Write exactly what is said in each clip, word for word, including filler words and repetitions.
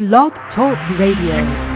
Blog Talk Radio.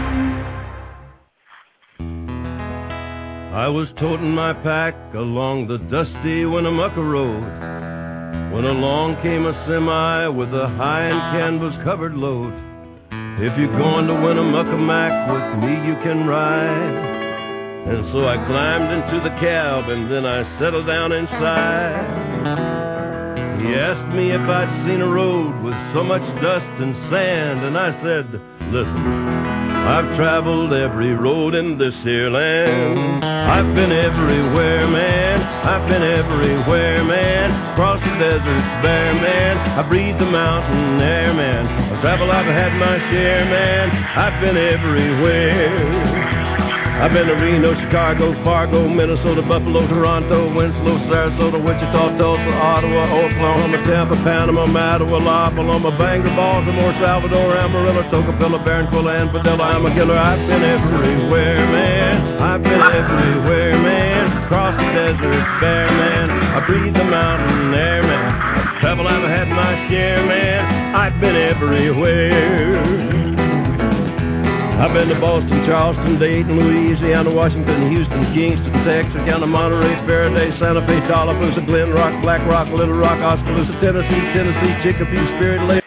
I was toting my pack along the dusty Winnemucca Road when along came a semi with a high and canvas-covered load. If you're going to Winnemucca Mac, with me you can ride. And so I climbed into the cab and then I settled down inside. He asked me if I'd seen a road with so much dust and sand, and I said, listen, I've traveled every road in this here land. I've been everywhere, man. I've been everywhere, man. Across the deserts bare, man. I breathe the mountain air, man. I travel, I've had my share, man. I've been everywhere. I've been to Reno, Chicago, Fargo, Minnesota, Buffalo, Toronto, Winslow, Sarasota, Wichita, Tulsa, Ottawa, Oklahoma, Tampa, Panama, Mattawa, La Paloma, Bangor, Baltimore, Salvador, Amarillo, Tocopilla, Barranquilla, and Padilla. I'm a killer. I've been everywhere, man. I've been everywhere, man. Across the desert, bare, man. I breathe the mountain air, man. I travel, I've had my share, man. I've been everywhere. I've been to Boston, Charleston, Dayton, Louisiana, Washington, Houston, Kingston, Texas, down to Monterey, Faraday, Santa Fe, Tallapoosa, Glen Rock, Black Rock, Little Rock, Oskaloosa, Tennessee, Tennessee, Chicopee, Spirit Lake.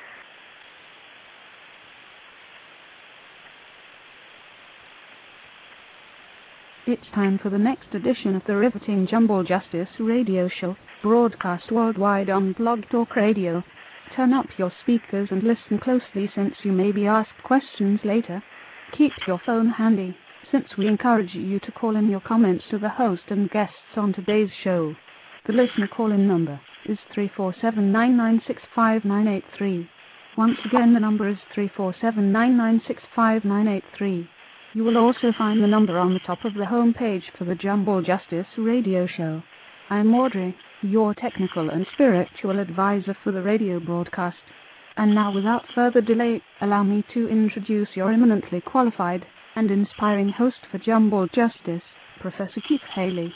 It's time for the next edition of the riveting Jumble Justice radio show, broadcast worldwide on Blog Talk Radio. Turn up your speakers and listen closely, since you may be asked questions later. Keep your phone handy, since we encourage you to call in your comments to the host and guests on today's show. The listener call-in number is three four seven, nine nine six, five nine eight three. Once again, the number is three four seven, nine nine six, five nine eight three. You will also find the number on the top of the home page for the Jumble Justice radio show. I'm Audrey, your technical and spiritual advisor for the radio broadcast. And now, without further delay, allow me to introduce your eminently qualified and inspiring host for Jumble Justice, Professor Keith Haley.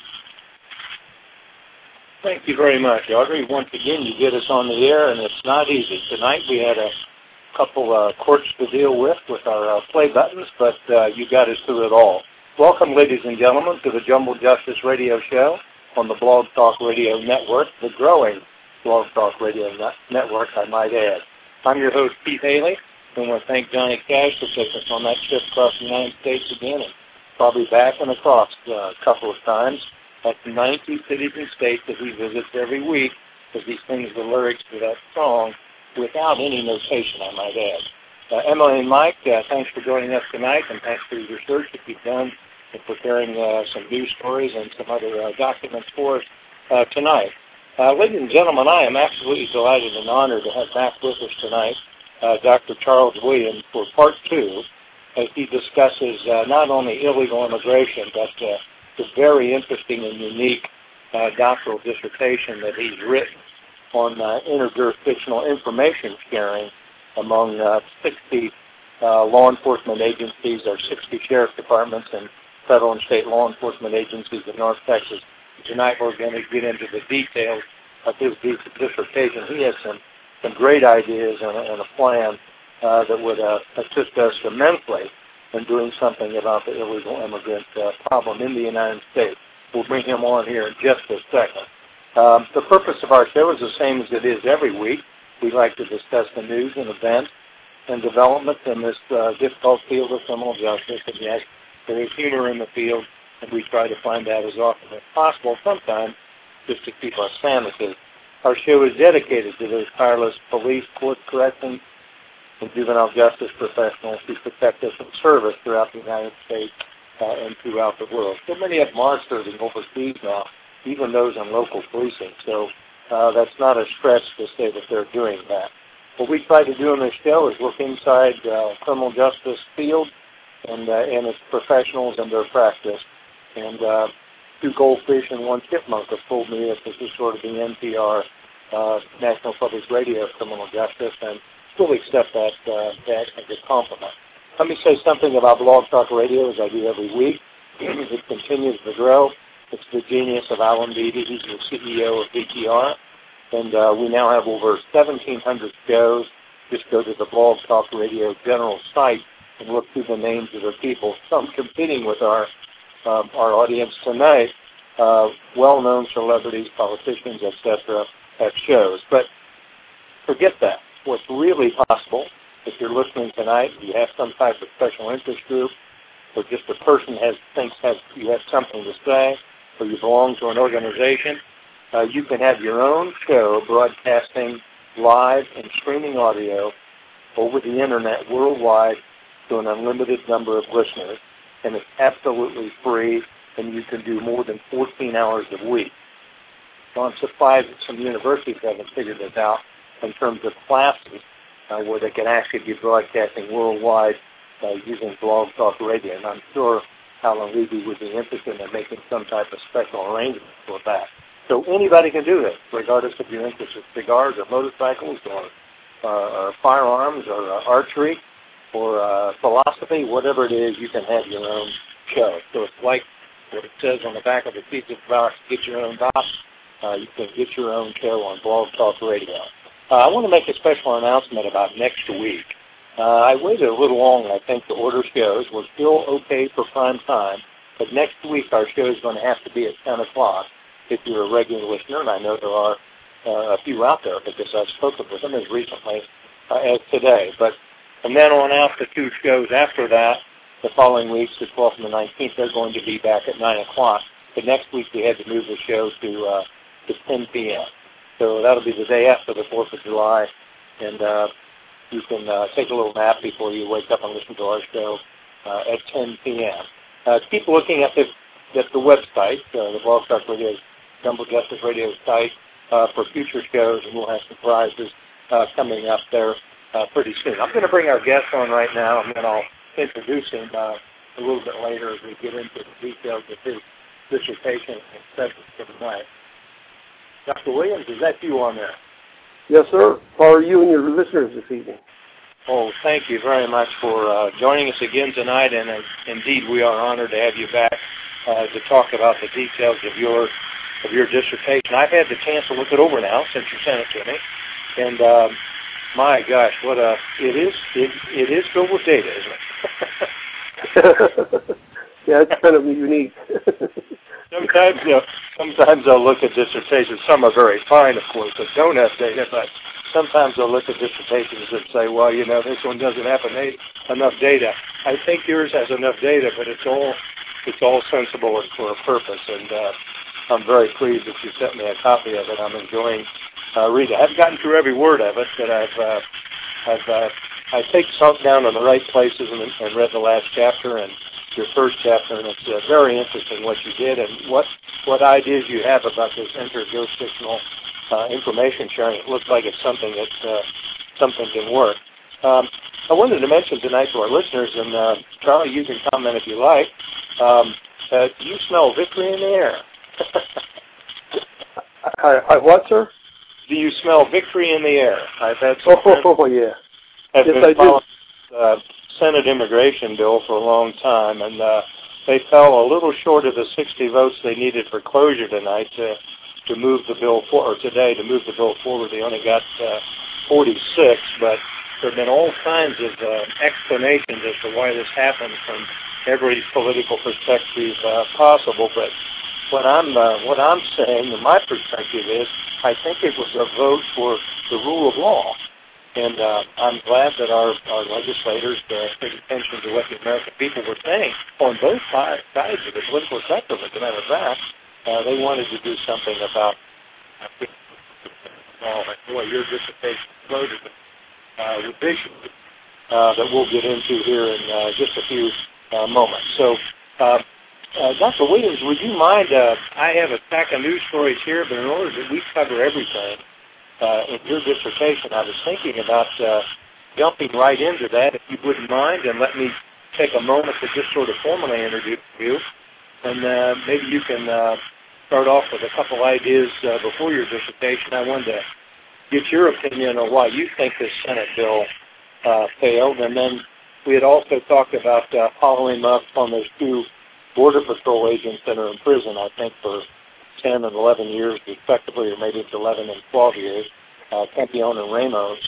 Thank you very much, Audrey. Once again, you get us on the air, and it's not easy. Tonight we had a couple uh, courts to deal with with our uh, play buttons, but uh, you got us through it all. Welcome, ladies and gentlemen, to the Jumble Justice radio show on the Blog Talk Radio Network, the growing Blog Talk Radio net- Network, I might add. I'm your host, Keith Haley, and I want to thank Johnny Cash for taking us on that trip across the United States again, and probably back and across uh, a couple of times. That's ninety cities and states that he visits every week, as he sings the lyrics to that song without any notation, I might add. Uh, Emily and Mike, uh, thanks for joining us tonight, and thanks for your research that you've done in preparing uh, some news stories and some other uh, documents for us uh, tonight. Uh, ladies and gentlemen, I am absolutely delighted and honored to have back with us tonight uh, Doctor Charles Williams for part two, as he discusses uh, not only illegal immigration, but uh, the very interesting and unique uh, doctoral dissertation that he's written on uh, interjurisdictional information sharing among uh, sixty uh, law enforcement agencies, or sixty sheriff departments and federal and state law enforcement agencies in North Texas. Tonight we're going to get into the details of his dissertation. He has some, some great ideas and a, and a plan uh, that would uh, assist us immensely in doing something about the illegal immigrant uh, problem in the United States. We'll bring him on here in just a second. Um, the purpose of our show is the same as it is every week. We like to discuss the news and events and developments in this uh, difficult field of criminal justice. And yes, there is humor in the field, and we try to find that as often as possible, sometimes just to keep our sanity. Our show is dedicated to those tireless police, court corrections, and juvenile justice professionals who protect us and serve us throughout the United States uh, and throughout the world. So many of them are serving overseas now, even those in local policing. So uh, that's not a stretch to say that they're doing that. What we try to do in this show is look inside uh, criminal justice field and, uh, and its professionals and their practice. And uh, two goldfish and one chipmunk have told me that this is sort of the N P R, uh, National Public Radio of criminal justice, and fully accept that, uh, that as a compliment. Let me say something about Blog Talk Radio, as I do every week. It continues to grow. It's the genius of Alan Beatty. He's the C E O of B T R. And uh, we now have over seventeen hundred shows just go to the Blog Talk Radio general site and look through the names of the people, some competing with our um, our audience tonight, uh, well-known celebrities, politicians, et cetera, have shows. But forget that. What's really possible, if you're listening tonight, you have some type of special interest group, or just a person has thinks has you have something to say, or you belong to an organization, uh, you can have your own show broadcasting live and streaming audio over the internet worldwide to an unlimited number of listeners, and it's absolutely free, and you can do more than fourteen hours a week. So I'm surprised that some universities haven't figured this out in terms of classes uh, where they can actually be broadcasting worldwide uh, using Blog Talk Radio, and I'm sure Alan Levy would be interested in making some type of special arrangement for that. So anybody can do this, regardless if you're interested in cigars or motorcycles or, uh, or firearms or uh, archery or uh, philosophy, whatever it is, you can have your own show. So it's like what it says on the back of the pizza box, get your own box. Uh, you can get your own show on Blog Talk Radio. Uh, I want to make a special announcement about next week. Uh, I waited a little long, I think, to order shows. We're still okay for prime time, but next week our show is going to have to be at ten o'clock if you're a regular listener, and I know there are uh, a few out there because I've spoken with them as recently uh, as today. But from then on out, the two shows after that, the following weeks, the twelfth and the nineteenth, they're going to be back at nine o'clock. But next week we had to move the show to, uh, to ten p.m. So that'll be the day after the fourth of July, and uh, you can uh, take a little nap before you wake up and listen to our show uh, at ten p.m. Uh, keep looking at the, at the website, uh, the Blog Talk Radio, Jumbo Justice Radio site, uh, for future shows, and we'll have some prizes uh, coming up there uh, pretty soon. I'm going to bring our guest on right now, and then I'll introduce him uh, a little bit later as we get into the details of his dissertation and session for tonight. Doctor Williams, is that you on there? Yes, sir. How are you and your listeners this evening? Oh, thank you very much for uh, joining us again tonight, and uh, indeed we are honored to have you back uh, to talk about the details of your of your dissertation. I've had the chance to look it over now since you sent it to me, and uh, my gosh, what a it is it, it is filled with data, isn't it? Yeah, it's kind of unique. Sometimes, you know, sometimes I'll look at dissertations. Some are very fine, of course, that don't have data, but sometimes I'll look at dissertations and say, well, you know, this one doesn't have enough data. I think yours has enough data, but it's all it's all sensible and for a purpose, and uh, I'm very pleased that you sent me a copy of it. I'm enjoying uh, reading. I haven't gotten through every word of it, but I've uh, I've uh, I think sunk down in the right places and, and read the last chapter and your first chapter, and it's uh, very interesting what you did and what what ideas you have about this interjurisdictional uh, information sharing. It looks like it's something that uh, something can work. Um, I wanted to mention tonight to our listeners, and uh, Charlie, you can comment if you like. Um, uh, do you smell victory in the air? I, I what, sir? Do you smell victory in the air? I've had some oh, oh, oh, yeah. I've yes, been I following the uh, Senate immigration bill for a long time, and uh, they fell a little short of the sixty votes they needed for closure tonight to to move the bill forward, or today to move the bill forward. They only got uh, forty-six, but there have been all kinds of uh, explanations as to why this happened from every political perspective uh, possible. But what I'm uh, what I'm saying, and my perspective is, I think it was a vote for the rule of law. And uh, I'm glad that our, our legislators uh, paid attention to what the American people were saying on both sides of the political spectrum. As a matter of fact, uh, they wanted to do something about uh, boy, your dissertation exploded uh, with issues uh, that we'll get into here in uh, just a few uh, moments. So, uh, uh, Doctor Williams, would you mind, uh, I have a stack of news stories here, but in order that we cover everything, Uh, in your dissertation, I was thinking about uh, jumping right into that, if you wouldn't mind, and let me take a moment to just sort of formally introduce you. And uh, maybe you can uh, start off with a couple ideas uh, before your dissertation. I wanted to get your opinion on why you think this Senate bill uh, failed. And then we had also talked about uh, following up on those two Border Patrol agents that are in prison, I think, for ten and eleven years respectively, or maybe it's eleven and twelve years, uh, Campione and Ramos.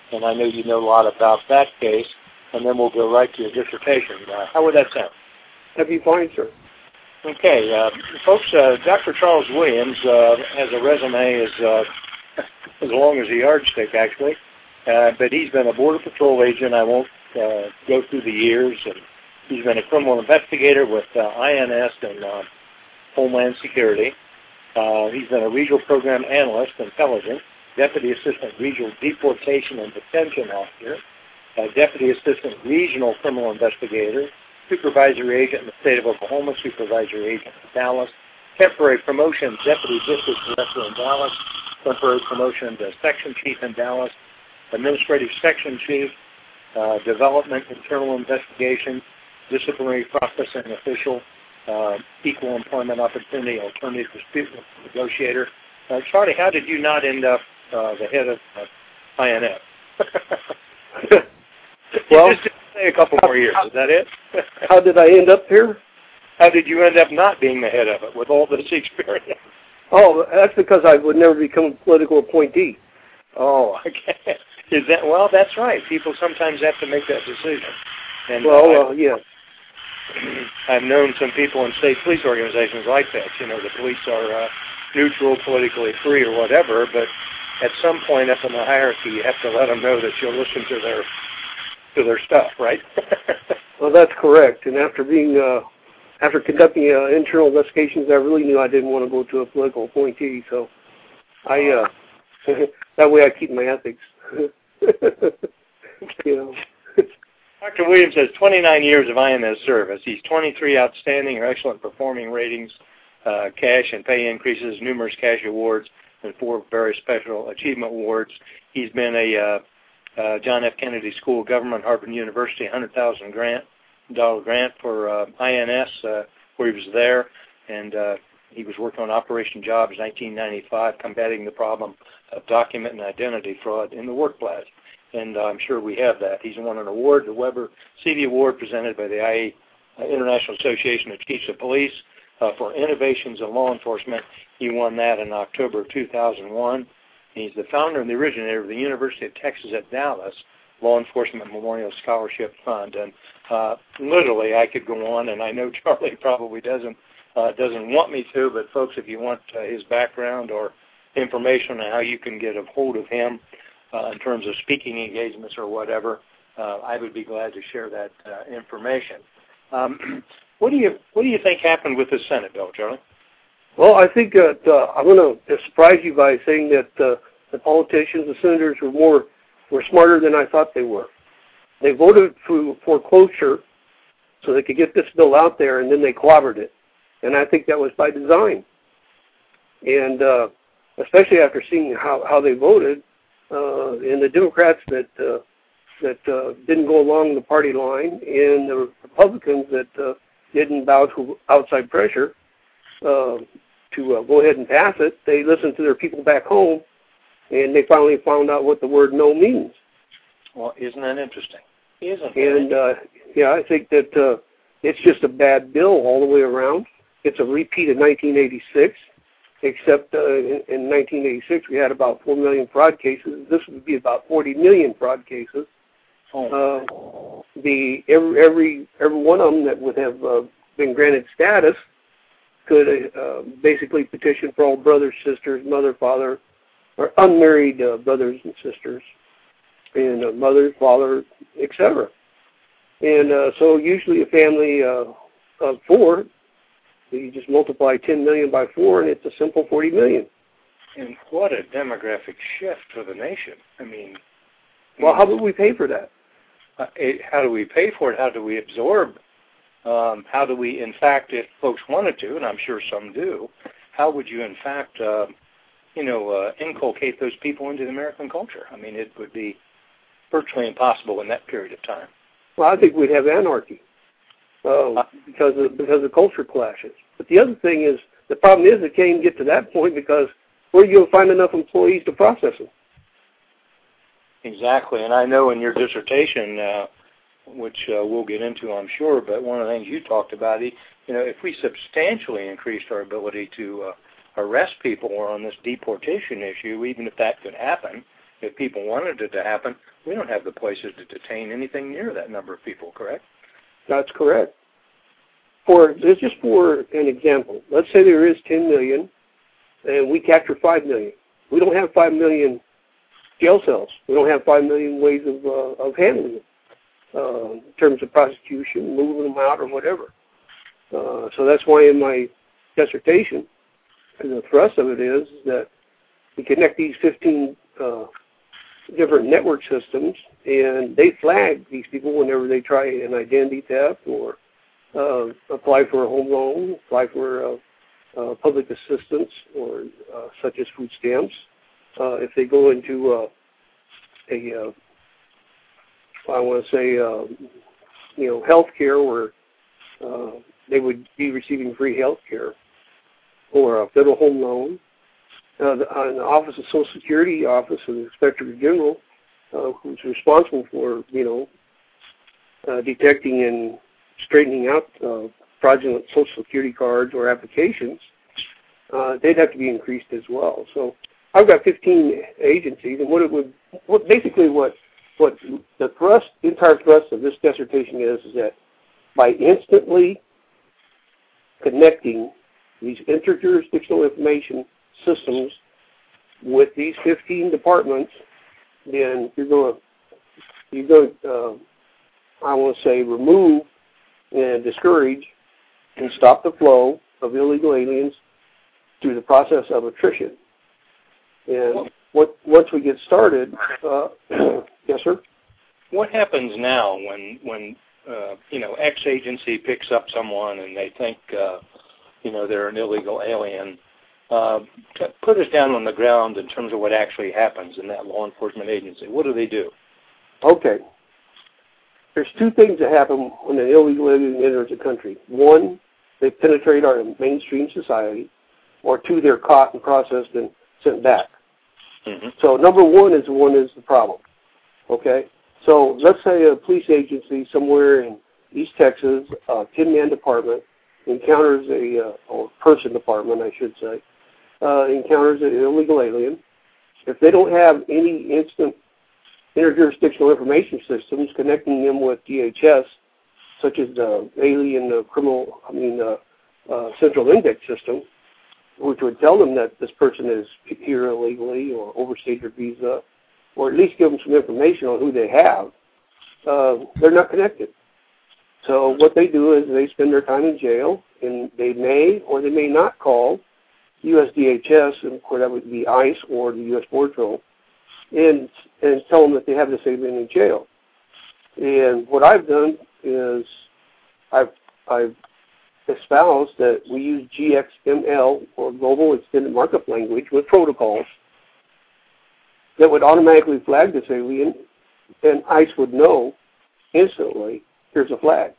and I know you know a lot about that case, and then we'll go right to your dissertation. Uh, how would that sound? That'd be fine, sir. Okay, uh, folks, uh, Doctor Charles Williams uh, has a resume as, uh, as long as a yardstick, actually, uh, but he's been a Border Patrol agent. I won't uh, go through the years. And he's been a criminal investigator with uh, I N S and uh, Homeland Security. Uh, he's been a regional program analyst, intelligence, deputy assistant regional deportation and detention officer, uh, deputy assistant regional criminal investigator, supervisory agent in the state of Oklahoma, supervisory agent in Dallas, temporary promotion, deputy district director in Dallas, temporary promotion to section chief in Dallas, administrative section chief, uh, development, internal investigation, disciplinary processing official, uh, equal employment opportunity, alternative dispute negotiator. Uh, Charlie, how did you not end up uh, the head of uh, I N S? Well, just say a couple more years. Is that it? How did I end up here? How did you end up not being the head of it with all this experience? Oh, that's because I would never become a political appointee. Oh, okay. Is that well? That's right. People sometimes have to make that decision. And well, uh, uh, yeah. I've known some people in state police organizations like that. You know, the police are uh, neutral, politically free, or whatever. But at some point up in the hierarchy, you have to let them know that you'll listen to their to their stuff, right? Well, that's correct. And after being uh, after conducting uh, internal investigations, I really knew I didn't want to go to a political appointee. So I uh, that way I keep my ethics. You know. Doctor Williams has twenty-nine years of I N S service. He's twenty-three outstanding or excellent performing ratings, uh, cash and pay increases, numerous cash awards, and four very special achievement awards. He's been a uh, uh, John F. Kennedy School of Government, Harvard University, one hundred thousand dollars grant, grant for uh, I N S, uh, where he was there, and uh, he was working on Operation Jobs nineteen ninety-five, combating the problem of document and identity fraud in the workplace. And uh, I'm sure we have that. He's won an award, the Weber Seavey Award, presented by the I A uh, International Association of Chiefs of Police uh, for innovations in law enforcement. He won that in October of two thousand one. He's the founder and the originator of the University of Texas at Dallas Law Enforcement Memorial Scholarship Fund. And uh, literally, I could go on, and I know Charlie probably doesn't uh, doesn't want me to. But folks, if you want uh, his background or information on how you can get a hold of him, Uh, in terms of speaking engagements or whatever, uh, I would be glad to share that uh, information. Um, what do you What do you think happened with the Senate bill, Charlie? Well, I think that uh, I'm going to surprise you by saying that uh, the politicians, the senators, were more were smarter than I thought they were. They voted for foreclosure so they could get this bill out there, and then they clobbered it, and I think that was by design. And uh, especially after seeing how, how they voted. Uh, and the Democrats that uh, that uh, didn't go along the party line, and the Republicans that uh, didn't bow to outside pressure uh, to uh, go ahead and pass it, they listened to their people back home, and they finally found out what the word "no" means. Well, isn't that interesting? Isn't that and uh, yeah, I think that uh, it's just a bad bill all the way around. It's a repeat of nineteen eighty-six. Except uh, in, in nineteen eighty-six, we had about four million fraud cases. This would be about forty million fraud cases. Oh. Uh, the every, every every one of them that would have uh, been granted status could uh, basically petition for all brothers, sisters, mother, father, or unmarried uh, brothers and sisters, and uh, mother, father, et cetera. And uh, so usually a family uh, of four, you just multiply ten million by four, and it's a simple forty million. And what a demographic shift for the nation. I mean, well, how would we pay for that? Uh, it, how do we pay for it? How do we absorb? Um, how do we, in fact, if folks wanted to, and I'm sure some do, how would you, in fact, uh, you know, uh, inculcate those people into the American culture? I mean, it would be virtually impossible in that period of time. Well, I think we'd have anarchy. Uh, because of, because of culture clashes. But the other thing is, the problem is it can't even get to that point because where are you going to find enough employees to process them? Exactly, and I know in your dissertation, uh, which uh, we'll get into, I'm sure, but one of the things you talked about, you know, if we substantially increased our ability to uh, arrest people on this deportation issue, even if that could happen, if people wanted it to happen, we don't have the places to detain anything near that number of people, correct? That's correct. For this, just for an example, let's say there is ten million, and we capture five million. We don't have five million jail cells. We don't have five million ways of uh, of handling it uh, in terms of prosecution, moving them out, or whatever. Uh, so that's why in my dissertation, the thrust of it is that we connect these fifteen uh, different network systems, and they flag these people whenever they try an identity theft or uh, apply for a home loan, apply for uh, uh, public assistance, or uh, such as food stamps. Uh, if they go into uh, a, uh, I want to say, uh, you know, health care where uh, they would be receiving free health care, or a federal home loan. Uh, the, uh, the Office of Social Security, Office of the Inspector General, uh, who's responsible for, you know, uh, detecting and straightening out uh, fraudulent Social Security cards or applications, uh, they'd have to be increased as well. So I've got fifteen agencies, and what it would, what basically what what the thrust, entire thrust of this dissertation is, is that by instantly connecting these interjurisdictional information systems with these fifteen departments, then you're going to, you're going to, uh, I want to say, remove and discourage and stop the flow of illegal aliens through the process of attrition. And what, once we get started, uh, yes, sir? What happens now when, when uh, you know, X agency picks up someone and they think, uh, you know, they're an illegal alien? Uh, put us down on the ground in terms of what actually happens in that law enforcement agency. What do they do? Okay. There's two things that happen when an illegal alien enters a country. One, they penetrate our mainstream society, or two, they're caught and processed and sent back. Mm-hmm. So number one is the one is the problem. Okay? So let's say a police agency somewhere in East Texas, a ten-man department, encounters a, uh, or person department, I should say, uh, encounters an illegal alien. If they don't have any instant interjurisdictional information systems connecting them with D H S, such as the Alien uh, Criminal, I mean, uh, uh, Central Index System, which would tell them that this person is here illegally or overstayed their visa, or at least give them some information on who they have, uh, they're not connected. So what they do is they spend their time in jail, and they may or they may not call U S D H S, and of course that would be ICE or the U S Border Patrol, and and tell them that they have this alien in jail. And what I've done is I've I've espoused that we use G X M L, or Global Extended Markup Language, with protocols that would automatically flag this alien, and ICE would know instantly, here's a flag.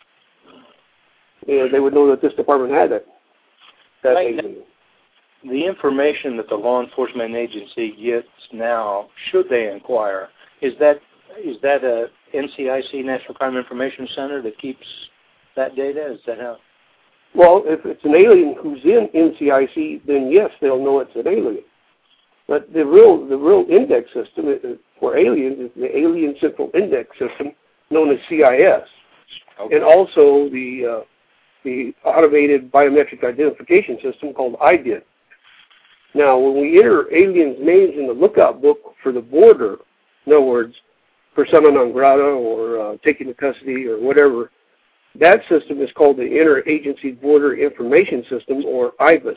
And they would know that this department had it. That right. alien. The information that the law enforcement agency gets now, should they inquire, is that is that a N C I C, National Crime Information Center, that keeps that data? Is that how? Well, if it's an alien who's in N C I C, then yes, they'll know it's an alien. But the real the real index system for aliens is the Alien Central Index System, known as C I S, okay. And also the uh, the Automated Biometric Identification System called I D I T. Now, when we enter aliens' names in the lookout book for the border, in other words, persona non grata or uh, taken into custody or whatever, that system is called the Interagency Border Information System, or I B I S.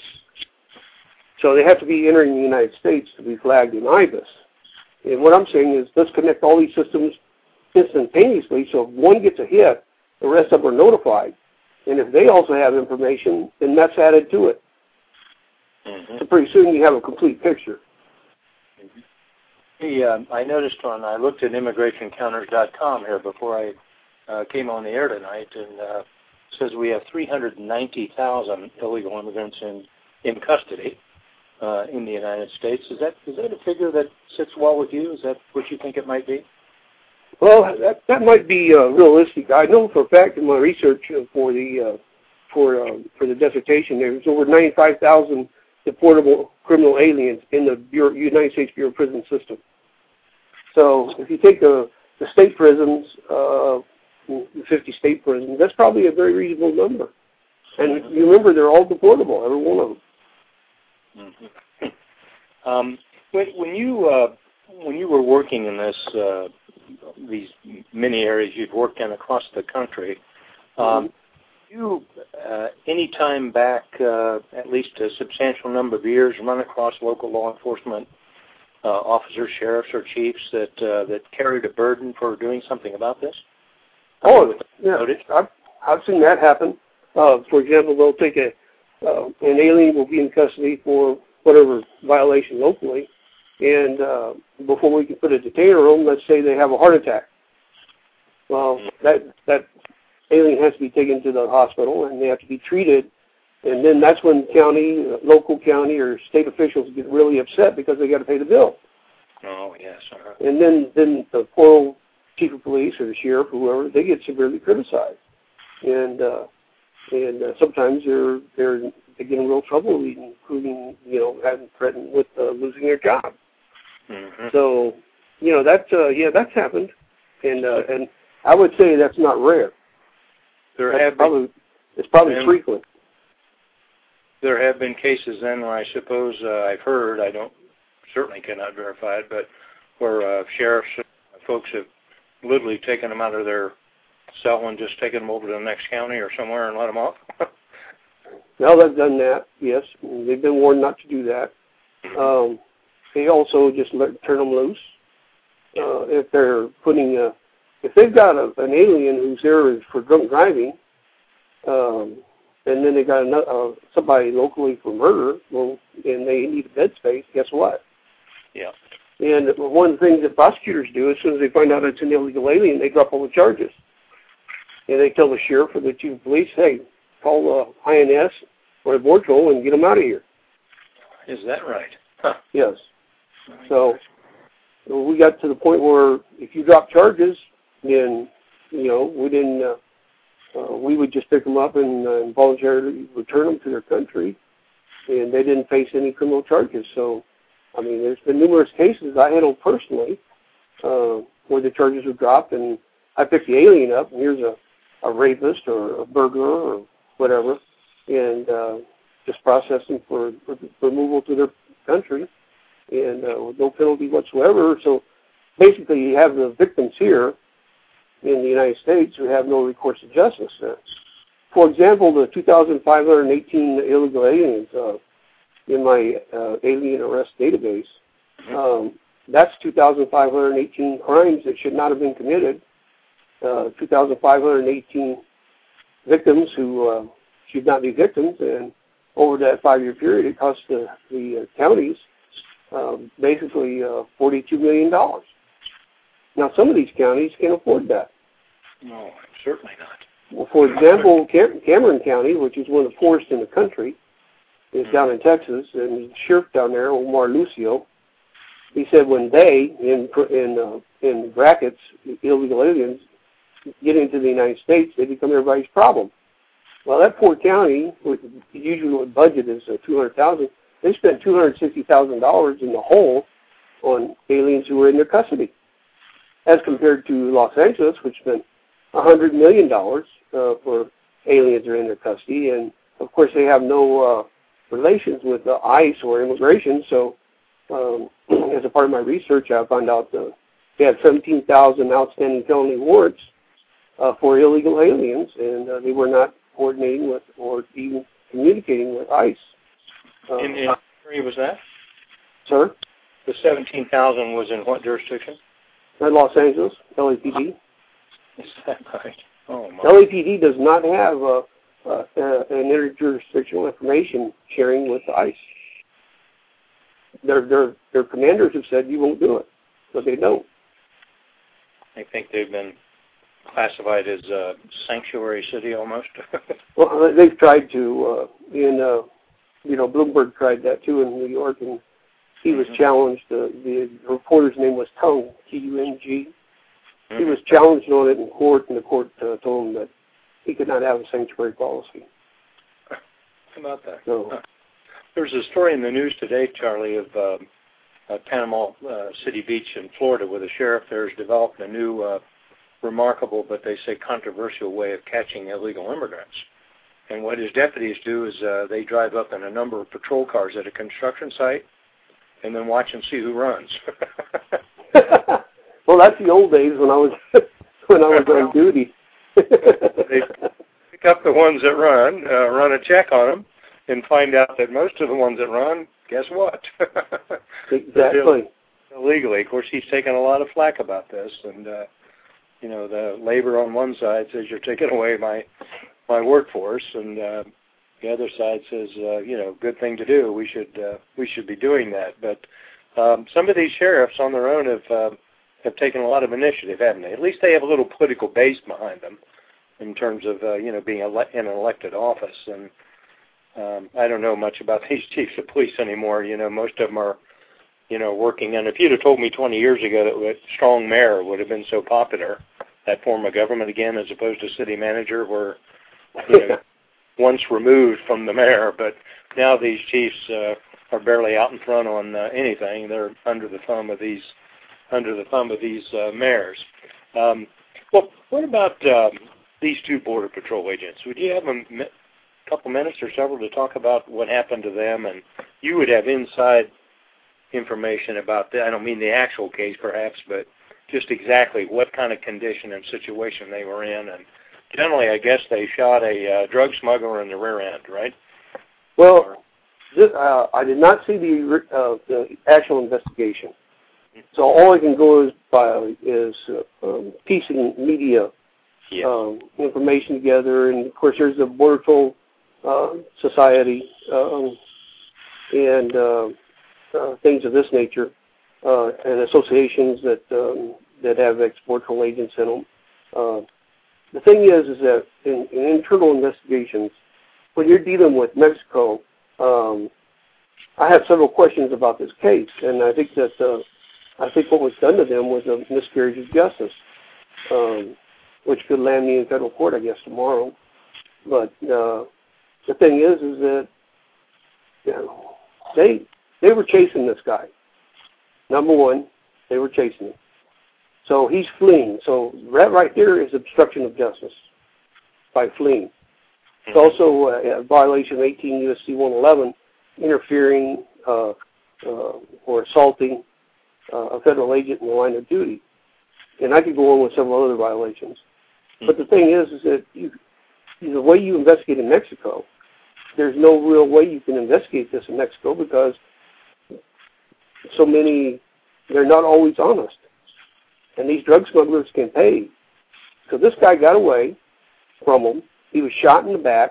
So they have to be entering the United States to be flagged in I B I S. And what I'm saying is let's connect all these systems instantaneously, so if one gets a hit, the rest of them are notified. And if they also have information, then that's added to it. Mm-hmm. So pretty soon you have a complete picture. Mm-hmm. Hey, uh, I noticed on, I looked at immigration counters dot com here before I uh, came on the air tonight, and uh, it says we have three hundred ninety thousand illegal immigrants in, in custody uh, in the United States. Is that is that a figure that sits well with you? Is that what you think it might be? Well, that, that might be uh, realistic. I know for a fact in my research uh, for the uh, for uh, for the dissertation, there's over ninety-five thousand deportable criminal aliens in the Bureau, United States Bureau of Prison system. So if you take the, the state prisons, uh, the fifty state prisons, that's probably a very reasonable number. And you remember, they're all deportable, every one of them. Mm-hmm. Um, when, when you uh, when you were working in this uh, these many areas you've worked in across the country, um, you uh, any time back, uh, at least a substantial number of years, run across local law enforcement uh, officers, sheriffs, or chiefs that uh, that carried a burden for doing something about this? Oh, yeah, I've, I've seen that happen. Uh, for example, they'll take a uh, an alien will be in custody for whatever violation locally, and uh, before we can put a detainer on them, let's say they have a heart attack. Well, that that alien has to be taken to the hospital, and they have to be treated, and then that's when county, local county, or state officials get really upset because they got to pay the bill. Oh, yes. Uh-huh. And then, then the poor old chief of police or the sheriff, whoever, they get severely criticized, and uh, and uh, sometimes they're they're they get in real trouble, including you know having threatened with uh, losing their job. Mm-hmm. So you know that's uh, yeah that's happened, and uh, and I would say that's not rare. There that's have probably, been, it's probably and frequent. There have been cases then where I suppose uh, I've heard, I don't certainly cannot verify it, but where uh, sheriffs, uh, folks have literally taken them out of their cell and just taken them over to the next county or somewhere and let them off. Well, they've done that, yes. They've been warned not to do that. Um, they also just let, turn them loose. Uh, if they're putting a, if they've got a, an alien who's there for drunk driving, um, and then they got another, uh, somebody locally for murder, well, and they need a bed space, guess what? Yeah. And one of the things that prosecutors do, as soon as they find out it's an illegal alien, they drop all the charges. And they tell the sheriff or the chief of police, hey, call uh, I N S or the Border Patrol and get them out of here. Is that right? Huh. Yes. So we got to the point where if you drop charges, then, you know, we didn't, uh, uh, we would just pick them up and uh, voluntarily return them to their country, and they didn't face any criminal charges. So, I mean, there's been numerous cases I handled personally uh, where the charges were dropped, and I picked the alien up, and here's a, a rapist or a burglar or whatever, and uh, just process them for, for removal to their country, and uh, with no penalty whatsoever. So basically you have the victims here in the United States who have no recourse to justice. Uh, for example, the two thousand five hundred eighteen illegal aliens uh, in my uh, alien arrest database, um, that's two thousand five hundred eighteen crimes that should not have been committed, uh, two thousand five hundred eighteen victims who uh, should not be victims, and over that five-year period it cost the, the uh, counties um, basically uh, forty-two million dollars. Now, some of these counties can't afford that. No, certainly not. Well, for example, Cam- Cameron County, which is one of the poorest in the country, is mm-hmm. down in Texas, and the sheriff down there, Omar Lucio, he said when they, in in uh, in brackets, illegal aliens, get into the United States, they become everybody's problem. Well, that poor county, with the usual budget is uh, two hundred thousand dollars, they spent two hundred sixty thousand dollars in the hole on aliens who were in their custody, as compared to Los Angeles, which spent one hundred million dollars uh, for aliens who are in their custody. And, of course, they have no uh, relations with uh, ICE or immigration. So, um, as a part of my research, I found out uh, they had seventeen thousand outstanding felony warrants uh, for illegal aliens, and uh, they were not coordinating with or even communicating with ICE. Uh, in, in what area was that? Sir? The seventeen thousand was in what jurisdiction? In Los Angeles, L A P D. Is that right? Oh, my. L A P D does not have uh, uh, uh, an interjurisdictional information sharing with ICE. Their, their, their commanders have said you won't do it, so they don't. I think they've been classified as a sanctuary city almost. Well, they've tried to. Uh, in uh, you know, Bloomberg tried that too in New York, and he was mm-hmm. challenged. Uh, the reporter's name was Tung, T U N G. Mm-hmm. He was challenged on it in court, and the court uh, told him that he could not have a sanctuary policy. How about that? So, uh, there's a story in the news today, Charlie, of um, uh, Panama uh, City Beach in Florida, where the sheriff there has developed a new, uh, remarkable, but they say controversial way of catching illegal immigrants. And what his deputies do is uh, they drive up in a number of patrol cars at a construction site and then watch and see who runs. Well, that's the old days when I was when I was on duty. They pick up the ones that run, uh, run a check on them, and find out that most of the ones that run, guess what? Exactly. Illegally. Of course, he's taken a lot of flack about this, and uh, you know, the labor on one side says you're taking away my my workforce, and uh, the other side says, uh, you know, good thing to do. We should uh, we should be doing that. But um, some of these sheriffs on their own have uh, have taken a lot of initiative, haven't they? At least they have a little political base behind them in terms of uh, you know, being ele- in an elected office. And um, I don't know much about these chiefs of police anymore. You know, most of them are, you know, working. And if you'd have told me twenty years ago that a strong mayor would have been so popular, that form of government again, as opposed to city manager, where, you know, once removed from the mayor, but now these chiefs uh, are barely out in front on uh, anything. They're under the thumb of these under the thumb of these uh, mayors. Um, well, what about um, these two Border Patrol agents? Would you have a mi- couple minutes or several to talk about what happened to them? And you would have inside information about that. I don't mean the actual case, perhaps, but just exactly what kind of condition and situation they were in. And generally, I guess they shot a uh, drug smuggler in the rear end, right? Well, this, uh, I did not see the, uh, the actual investigation. So all I can go is by is uh, um, piecing media yeah. um, information together, and of course there's the Border Patrol uh, Society um, and uh, uh, things of this nature, uh, and associations that um, that have ex-Border Patrol agents in them. Uh, the thing is, is that in, in internal investigations, when you're dealing with Mexico, um, I have several questions about this case, and I think that. Uh, I think what was done to them was a miscarriage of justice, um, which could land me in federal court, I guess, tomorrow. But uh, the thing is, is that you know, they they were chasing this guy. Number one, they were chasing him. So he's fleeing. So that right there is obstruction of justice by fleeing. It's also a, a violation of eighteen U S C one eleven, interfering uh, uh, or assaulting Uh, a federal agent in the line of duty. And I could go on with several other violations. Mm-hmm. But the thing is, is that you, the way you investigate in Mexico, there's no real way you can investigate this in Mexico because so many, they're not always honest. And these drug smugglers can pay. So this guy got away from them. He was shot in the back.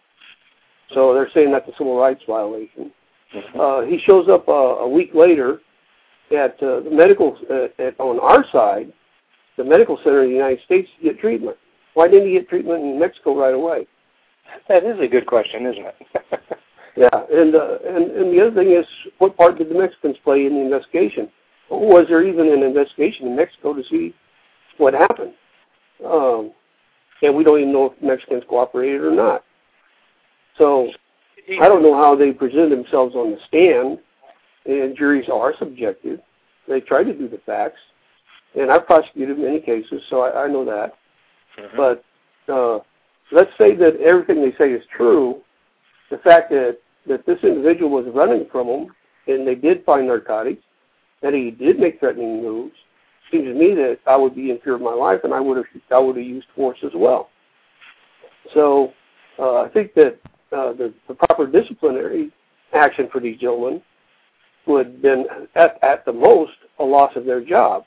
So they're saying that's a civil rights violation. Mm-hmm. Uh, he shows up uh, a week later at uh, the medical, uh, at, on our side, the medical center in the United States to get treatment. Why didn't he get treatment in Mexico right away? That is a good question, isn't it? yeah, and, uh, and and the other thing is, what part did the Mexicans play in the investigation? Was there even an investigation in Mexico to see what happened? Um, and we don't even know if the Mexicans cooperated or not. So I don't know how they presented themselves on the stand. And juries are subjective. They try to do the facts. And I've prosecuted many cases, so I, I know that. Mm-hmm. But uh, let's say that everything they say is true. The fact that, that this individual was running from them, and they did find narcotics, that he did make threatening moves, seems to me that I would be in fear of my life, and I would have I would have used force as well. So uh, I think that uh, the, the proper disciplinary action for these gentlemen would have been, at, at the most, a loss of their job.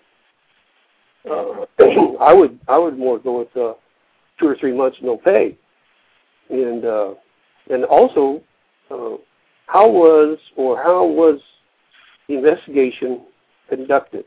Uh, I would I would more go with uh, two or three months no pay. And uh, and also, uh, how was or how was the investigation conducted?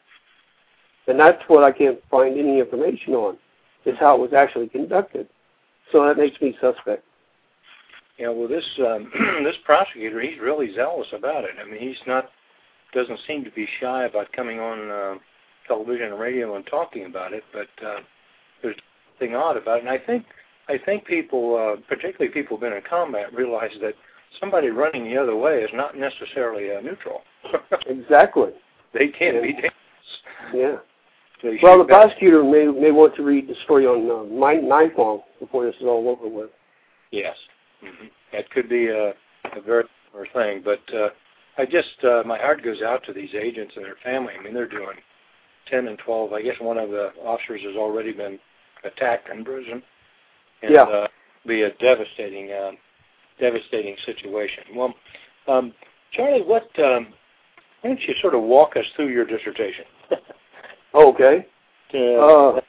And that's what I can't find any information on, is how it was actually conducted. So that makes me suspect. Yeah, well, this um, this prosecutor, he's really zealous about it. I mean, he's not, doesn't seem to be shy about coming on uh, television and radio and talking about it. But uh, there's something odd about it, and I think I think people, uh, particularly people who've been in combat, realize that somebody running the other way is not necessarily a neutral. Exactly. They can yeah. be dangerous. Yeah. They well, the back. prosecutor may may want to read the story on uh, Ninth Long before this is all over with. Yes. Mm-hmm. That could be a, a very similar thing. But uh, I just, uh, my heart goes out to these agents and their family. I mean, they're doing ten and twelve. I guess one of the officers has already been attacked in prison. And, yeah. Uh, be a devastating, um, devastating situation. Well, um, Charlie, what? Um, why don't you sort of walk us through your dissertation? Okay. Uh, uh,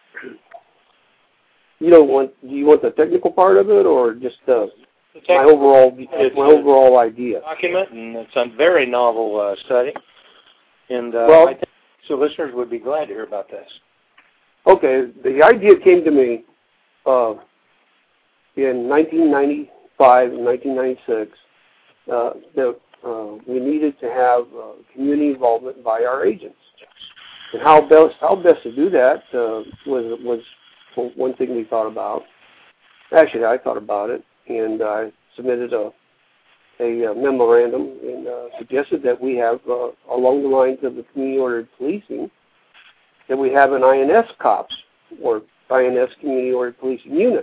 you don't want? Do you want the technical part of it, or just uh, my overall my overall idea? Document, and it's a very novel uh, study. And uh, well, I think so listeners would be glad to hear about this. Okay, the idea came to me uh, in nineteen ninety-five and nineteen ninety-six uh, that uh, we needed to have uh, community involvement by our agents. And how best how best to do that uh, was was one thing we thought about. Actually, I thought about it, and I submitted a a, a memorandum and uh, suggested that we have, uh, along the lines of the community-ordered policing, that we have an I N S COPS, or I N S Community-Ordered Policing Unit.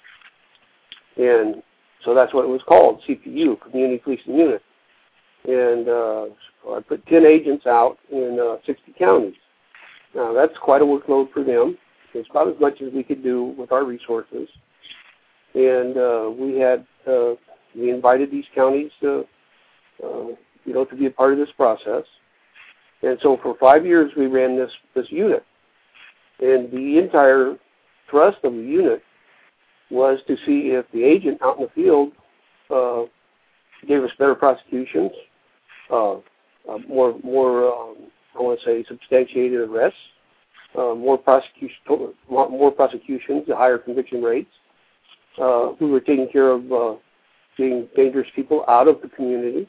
And so that's what it was called, C P U, Community Policing Unit. And uh, I put ten agents out in uh, sixty counties. Now, that's quite a workload for them. It's about as much as we could do with our resources. And uh, we had, uh, we invited these counties to, uh, you know, to be a part of this process. And so for five years, we ran this, this unit. And the entire thrust of the unit was to see if the agent out in the field uh, gave us better prosecutions, uh, uh, more, more um, I want to say, substantiated arrests, uh, more prosecution, more prosecutions, higher conviction rates. Uh, we were taking care of uh, getting dangerous people out of the community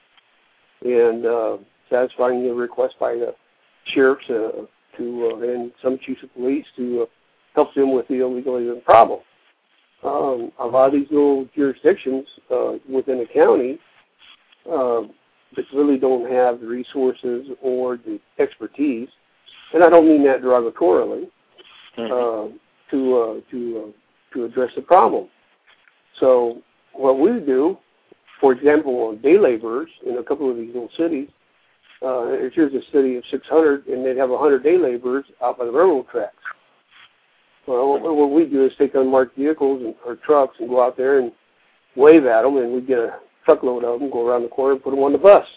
and uh, satisfying the request by the sheriffs uh, to uh, and some chiefs of police to uh, help them with the illegal alien problem. Um, a lot of these little jurisdictions uh, within a county uh, that really don't have the resources or the expertise, and I don't mean that derogatorily, mm-hmm. uh, to uh, to uh, to address the problem. So what we do, for example, on day laborers in a couple of these little cities, uh, here's a city of six hundred, and they'd have one hundred day laborers out by the railroad tracks. Well, what, what we do is take unmarked vehicles and, or trucks and go out there and wave at them, and we get a truckload of them, go around the corner and put them on the bus.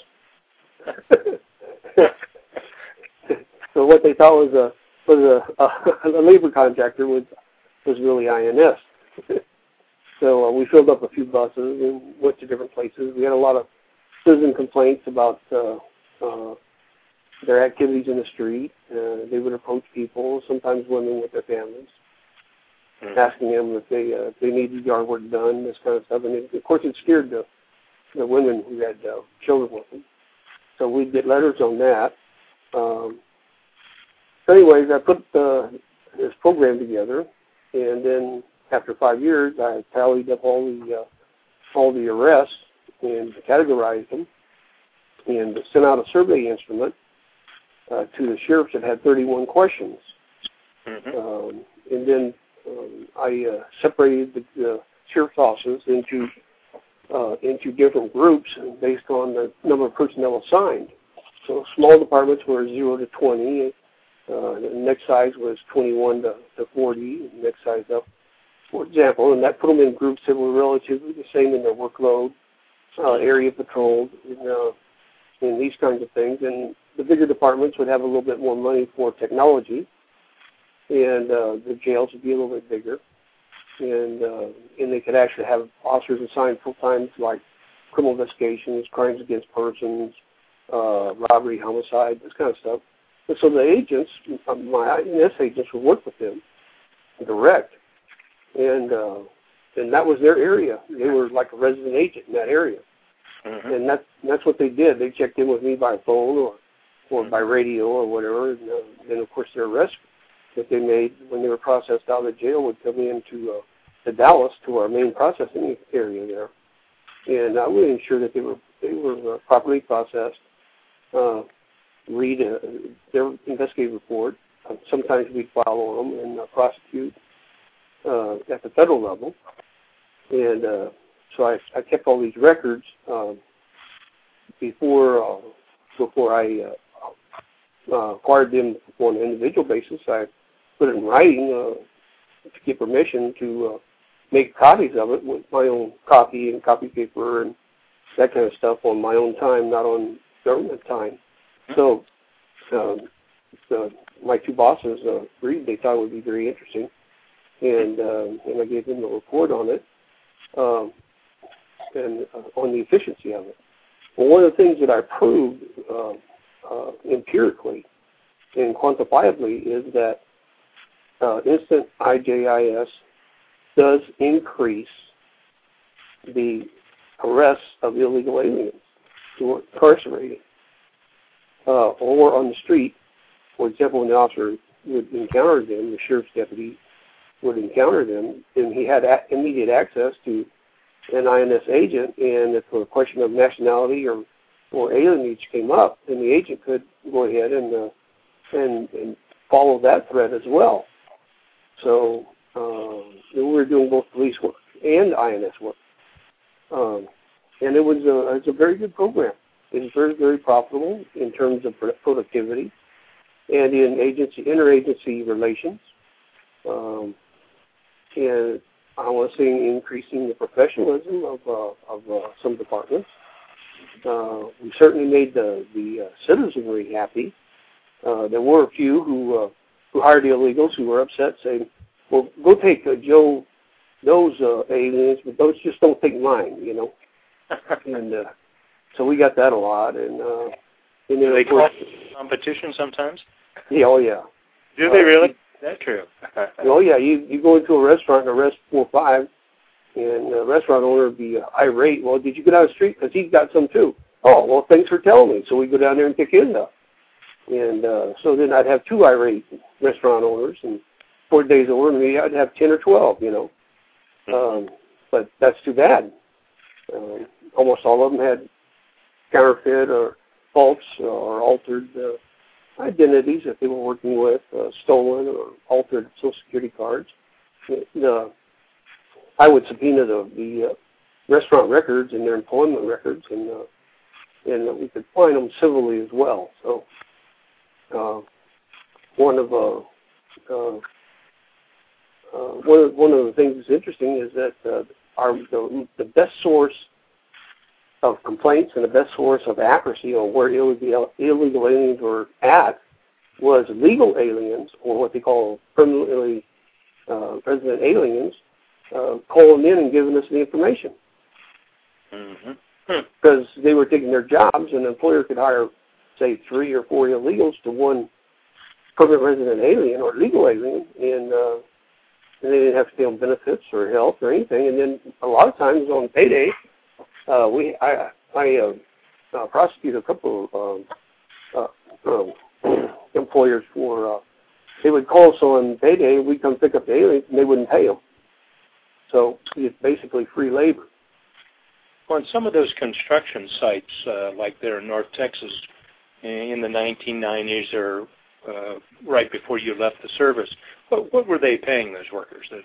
So what they thought was a was a, a, a labor contractor was was really I N S. So uh, we filled up a few buses and went to different places. We had a lot of citizen complaints about uh, uh, their activities in the street. Uh, they would approach people, sometimes women with their families, mm-hmm. asking them if they uh, if they needed yard work done, this kind of stuff. And it, of course, it scared the the women who had uh, children with them. So we'd get letters on that. Um, so anyways, I put uh, this program together, and then after five years, I tallied up all the uh, all the arrests and categorized them, and sent out a survey instrument uh, to the sheriffs that had thirty-one questions. Mm-hmm. Um, and then um, I uh, separated the, the sheriff's offices into uh, into different groups based on the number of personnel assigned. So small departments were zero to twenty. Uh, the next size was twenty-one to forty. The next size up, for example, and that put them in groups that were relatively the same in their workload, uh, area patrolled, and, uh, and these kinds of things. And the bigger departments would have a little bit more money for technology, and uh, the jails would be a little bit bigger, and uh, and they could actually have officers assigned full time to like criminal investigations, crimes against persons, uh, robbery, homicide, this kind of stuff. And so the agents, my I N S agents, would work with them direct. And uh, and that was their area. They were like a resident agent in that area. Mm-hmm. And that's, that's what they did. They checked in with me by phone or, or by radio or whatever. And uh, then, of course, their arrest that they made when they were processed out of the jail would come in to, uh, to Dallas, to our main processing area there. and I would ensure that they were they were uh, properly processed. Uh, read uh, their investigative report. Uh, sometimes we'd file on them and uh, prosecute uh, at the federal level. And uh, so I, I kept all these records um, before uh, before I uh, uh, acquired them on an individual basis. I put it in writing uh, to get permission to uh, make copies of it with my own copy and copy paper and that kind of stuff on my own time, not on government time. So um, uh, my two bosses uh, agreed. They thought it would be very interesting, and uh, and I gave them the report on it um, and uh, on the efficiency of it. Well, one of the things that I proved uh, uh, empirically and quantifiably is that uh, instant I J I S does increase the arrests of illegal aliens who are incarcerated uh, or on the street. For example, when the officer would encounter them, the sheriff's deputy would encounter them, and he had a- immediate access to an I N S agent, and if a question of nationality or, or alienage came up, then the agent could go ahead and uh, and, and follow that thread as well. So uh, we were doing both police work and I N S work. Um, and it was, a, it was a very good program. It was very, very profitable in terms of productivity and in agency, interagency relations. Um, and I want to say increasing the professionalism of, uh, of uh, some departments. Uh, we certainly made the, the uh, citizenry happy. Uh, there were a few who uh, who hired the illegals who were upset, saying, well, go take uh, Joe, those uh, aliens, but those just don't take mine, you know. and uh, so we got that a lot. And, uh, and then, Do they of course, call competition sometimes? Yeah, oh, yeah. Do they uh, really? That's true. Oh, yeah. You, you go into a restaurant and arrest four or five, and the restaurant owner would be uh, irate. Well, did you get out of the street? Because he's got some, too. Oh, well, thanks for telling me. So we go down there and pick his up. And uh, so then I'd have two irate restaurant owners, and four days over me, I'd have ten or twelve, you know. Um, but that's too bad. Um, almost all of them had counterfeit or false or altered uh, identities that they were working with, uh, stolen or altered Social Security cards. Uh, I would subpoena the, the uh, restaurant records and their employment records, and uh, and we could find them civilly as well. So uh, one of uh, uh, uh, one of one of the things that's interesting is that uh, our the, the best source of complaints and the best source of accuracy on where illegal, illegal aliens were at was legal aliens, or what they call permanently uh, resident aliens, uh, calling in and giving us the information. Mm-hmm. Because they were taking their jobs, and the employer could hire, say, three or four illegals to one permanent resident alien or legal alien, and, uh, and they didn't have to pay them benefits or health or anything. And then a lot of times on payday, uh, we I, I uh, uh, prosecute a couple of uh, uh, um, employers for, uh, they would call us on payday, and we'd come pick up the aliens, and they wouldn't pay them. So it's basically free labor. On some of those construction sites, uh, like there in North Texas in the nineteen nineties or uh, right before you left the service, what, what were they paying those workers? Those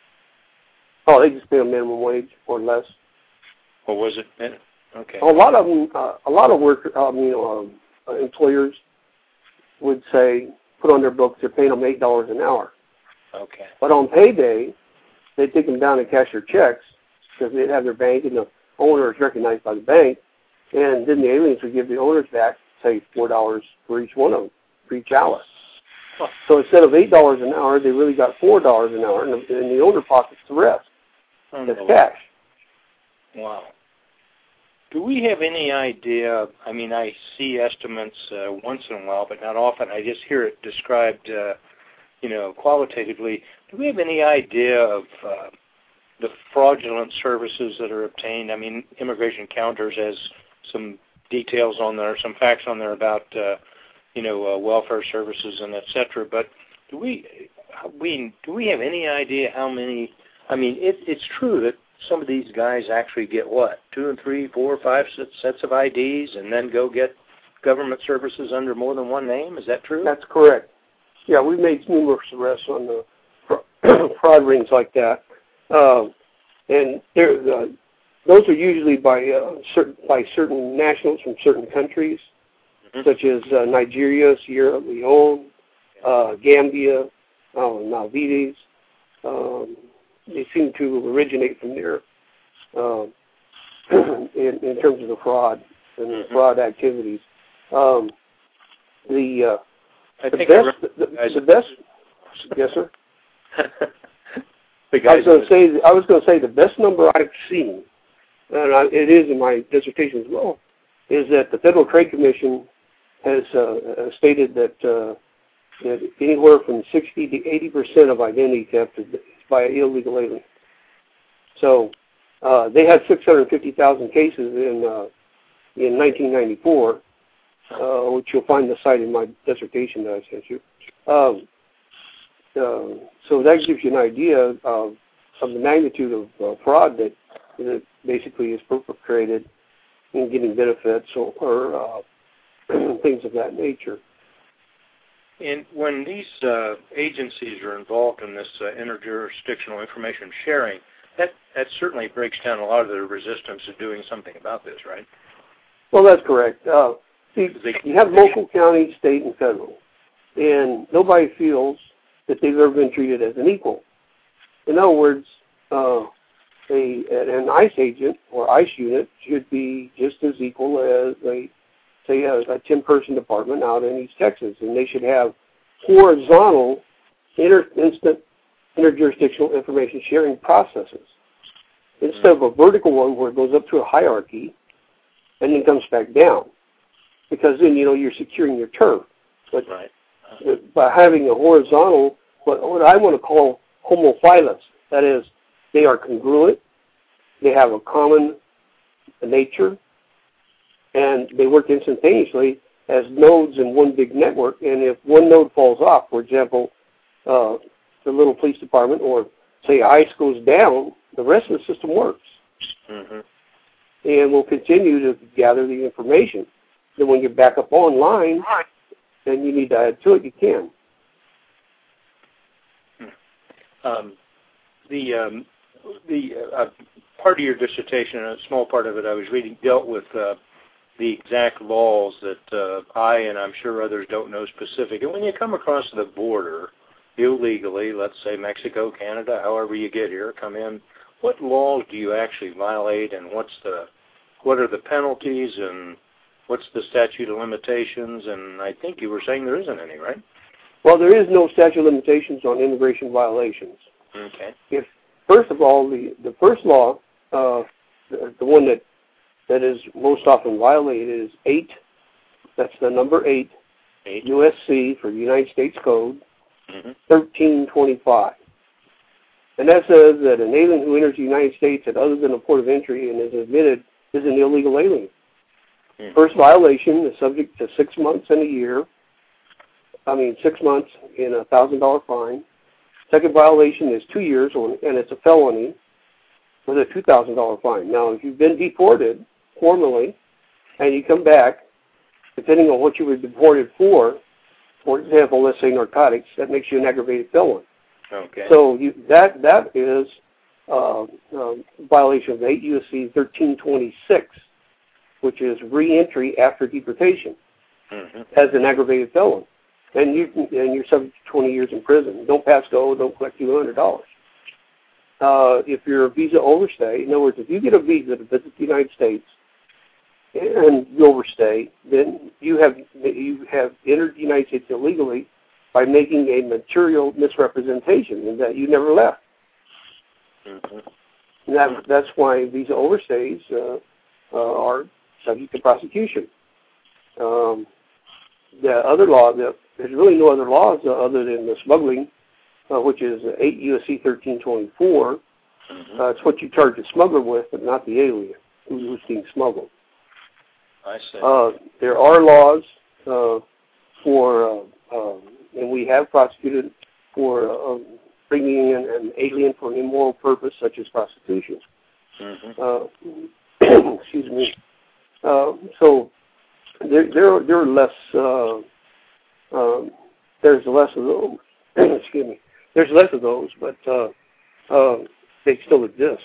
Oh, they just pay a minimum wage or less. What was it? Okay. A lot of them, uh, a lot of work, I mean, um, uh, employers would say, put on their books, they're paying them eight dollars an hour. Okay. But on payday, they'd take them down and cash their checks because they'd have their bank and the owner is recognized by the bank, and then the aliens would give the owners back, say, four dollars for each one of them, for each hour. Huh. So instead of eight dollars an hour, they really got four dollars an hour, and the, and the owner pockets the rest. That's cash. Wow. Do we have any idea, I mean, I see estimates uh, once in a while, but not often. I just hear it described, uh, you know, qualitatively. Do we have any idea of uh, the fraudulent services that are obtained? I mean, Immigration Counters has some details on there, some facts on there about, uh, you know, uh, welfare services and et cetera. But do we, we, do we have any idea how many, I mean, it, it's true that some of these guys actually get what, two and three, four, five sets of I Ds, and then go get government services under more than one name? Is that true? That's correct. Yeah, we've made numerous arrests on the fraud rings like that, uh, and uh, those are usually by uh, certain by certain nationals from certain countries, mm-hmm. such as uh, Nigeria, Sierra Leone, uh, Gambia, uh, Maldives. Um, they seem to originate from there uh, in, in terms of the fraud and the mm-hmm. fraud activities. Um, the uh, I the think best, I the, the best, yes, sir. the I was going to say, I was going to say the best number I've seen, and I, it is in my dissertation as well, is that the Federal Trade Commission has uh, stated that, uh, that anywhere from sixty to eighty percent of identity theft is by illegal alien. So uh, they had six hundred fifty thousand cases in uh, in nineteen ninety-four. Uh, which you'll find the site in my dissertation that I sent you. Um, uh, so that gives you an idea of, of the magnitude of uh, fraud that, that basically is perpetrated in getting benefits or, or uh, things of that nature. And when these uh, agencies are involved in this uh, interjurisdictional information sharing, that, that certainly breaks down a lot of the resistance to doing something about this, right? Well, that's correct. Uh, See, you have local, county, state, and federal, and nobody feels that they've ever been treated as an equal. In other words, uh, a, an ICE agent or ICE unit should be just as equal as a, say, a, a ten-person department out in East Texas, and they should have horizontal, inter, instant, interjurisdictional information sharing processes instead of a vertical one where it goes up through a hierarchy and then comes back down. Because then, you know, you're securing your turf. But right. uh, by having a horizontal, what, what I want to call homophilous, that is, they are congruent, they have a common nature, and they work instantaneously as nodes in one big network. And if one node falls off, for example, uh, the little police department, or say ICE goes down, the rest of the system works. Mm-hmm. And will continue to gather the information. Then when you're back up online and you need to add to it, you can. Um, the um, the uh, part of your dissertation, a small part of it I was reading, dealt with uh, the exact laws that uh, I and I'm sure others don't know specific. And when you come across the border illegally, let's say Mexico, Canada, however you get here, come in, what laws do you actually violate, and what's the what are the penalties, and what's the statute of limitations? And I think you were saying there isn't any, right? Well, there is no statute of limitations on immigration violations. Okay. If first of all, the, the first law, uh, the, the one that that is most often violated is eight. That's the number eight. Eight. U S C for United States Code, mm-hmm. thirteen twenty-five. And that says that an alien who enters the United States at other than a port of entry and is admitted is an illegal alien. Mm-hmm. First violation is subject to six months and a year. I mean, six months and a thousand dollar fine. Second violation is two years, and it's a felony with a two thousand dollar fine. Now, if you've been deported formally and you come back, depending on what you were deported for, for example, let's say narcotics, that makes you an aggravated felon. Okay. So you, that that is uh, uh, violation of eight U S C thirteen twenty-six, which is reentry after deportation, mm-hmm. as an aggravated felon, and you and you're subject to twenty years in prison. Don't pass go. Don't collect two hundred dollars. Uh, if you're a visa overstay, in other words, if you get a visa to visit the United States and you overstay, then you have you have entered the United States illegally by making a material misrepresentation and that you never left. Mm-hmm. And that, that's why visa overstays uh, uh, are subject to prosecution. Um, the other law, the, there's really no other laws uh, other than the smuggling, uh, which is eight U S C thirteen twenty-four. Mm-hmm. Uh, it's what you charge the smuggler with, but not the alien who's being smuggled. I see. Uh, there are laws uh, for, uh, um, and we have prosecuted for uh, bringing in an alien for an immoral purpose, such as prostitution. Mm-hmm. Uh, excuse me. Uh, so there, there, there are less. Uh, um, there's less of those. excuse me. There's less of those, but uh, uh, they still exist.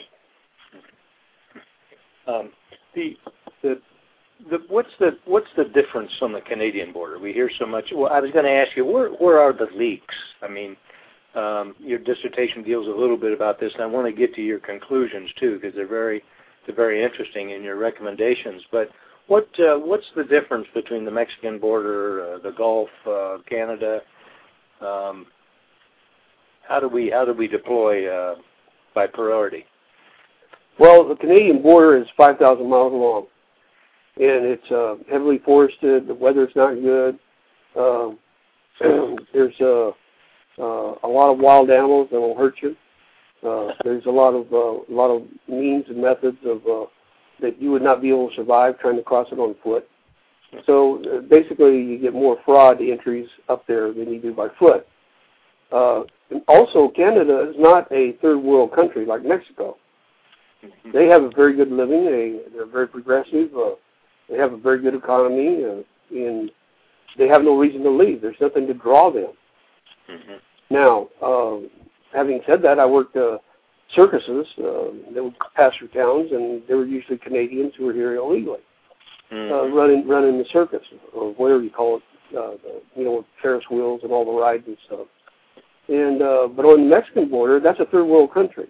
Um, the the The, what's the what's the difference on the Canadian border? We hear so much. Well, I was going to ask you, where where are the leaks? I mean, um, your dissertation deals a little bit about this, and I want to get to your conclusions too, because they're very they're very interesting in your recommendations. But what uh, what's the difference between the Mexican border, uh, the Gulf, uh, Canada? Um, how do we how do we deploy uh, by priority? Well, the Canadian border is five thousand miles long. And it's uh, heavily forested. The weather's not good. Um, there's uh, uh, a lot of wild animals that will hurt you. Uh, there's a lot of uh, a lot of means and methods of uh, that you would not be able to survive trying to cross it on foot. So uh, basically, you get more fraud entries up there than you do by foot. Uh, and also, Canada is not a third world country like Mexico. They have a very good living. They, they're very progressive. Uh, They have a very good economy, uh, and they have no reason to leave. There's nothing to draw them. Mm-hmm. Now, uh, having said that, I worked uh, circuses uh, that would pass through towns, and they were usually Canadians who were here illegally, mm-hmm. uh, running running the circus, or whatever you call it, uh, the, you know, with Ferris wheels and all the rides and stuff. And uh, but on the Mexican border, that's a third world country,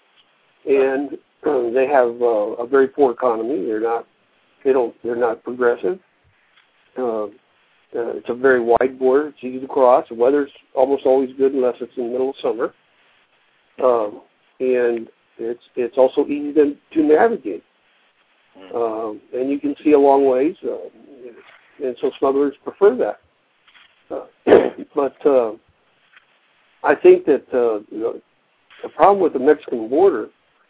and uh, they have uh, a very poor economy. They're not. They don't. They're not progressive. Uh, uh, it's a very wide border. It's easy to cross. The weather's almost always good unless it's in the middle of summer, um, and it's it's also easy to, to navigate. Um, and you can see a long ways, uh, and so smugglers prefer that. Uh, but uh, I think that uh, the, the problem with the Mexican border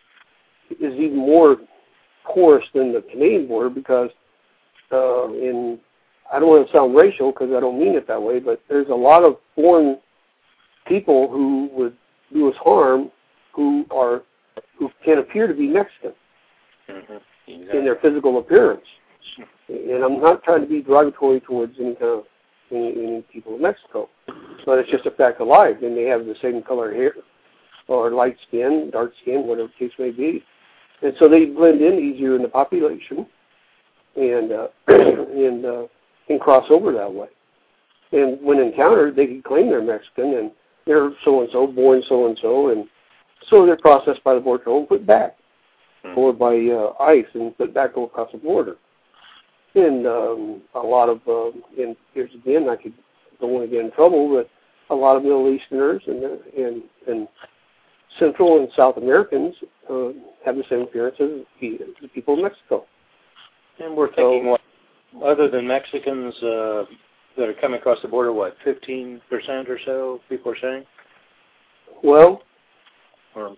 is even more porous than the Canadian border because uh, in I don't want to sound racial because I don't mean it that way, but there's a lot of foreign people who would do us harm who are who can appear to be Mexican mm-hmm. exactly. in their physical appearance. And I'm not trying to be derogatory towards any kind of any, any people in Mexico, but it's just a fact of life. And they have the same color hair or light skin, dark skin, whatever the case may be. And so they blend in easier in the population and uh, and uh, can cross over that way. And when encountered, they can claim they're Mexican and they're so-and-so, born so-and-so, and so they're processed by the Border Patrol and put back, mm-hmm. or by uh, ICE and put back across the border. And um, a lot of, uh, and here's again, I could don't want to get in trouble, but a lot of Middle Easterners and and and Central and South Americans uh, have the same appearance as the people of Mexico. And we're thinking, so, what, other than Mexicans uh, that are coming across the border, what, fifteen percent or so, people are saying? Well, or,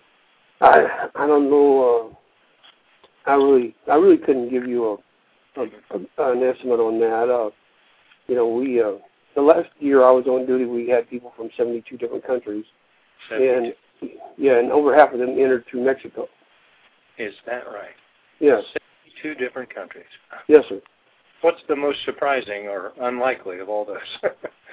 I I don't know. Uh, I really I really couldn't give you a, a, a an estimate on that. Uh, you know, we uh, the last year I was on duty, we had people from seventy-two different countries, seventy-two. and yeah, and over half of them entered through Mexico. Is that right? Yes. Two different countries. Yes, sir. What's the most surprising or unlikely of all those?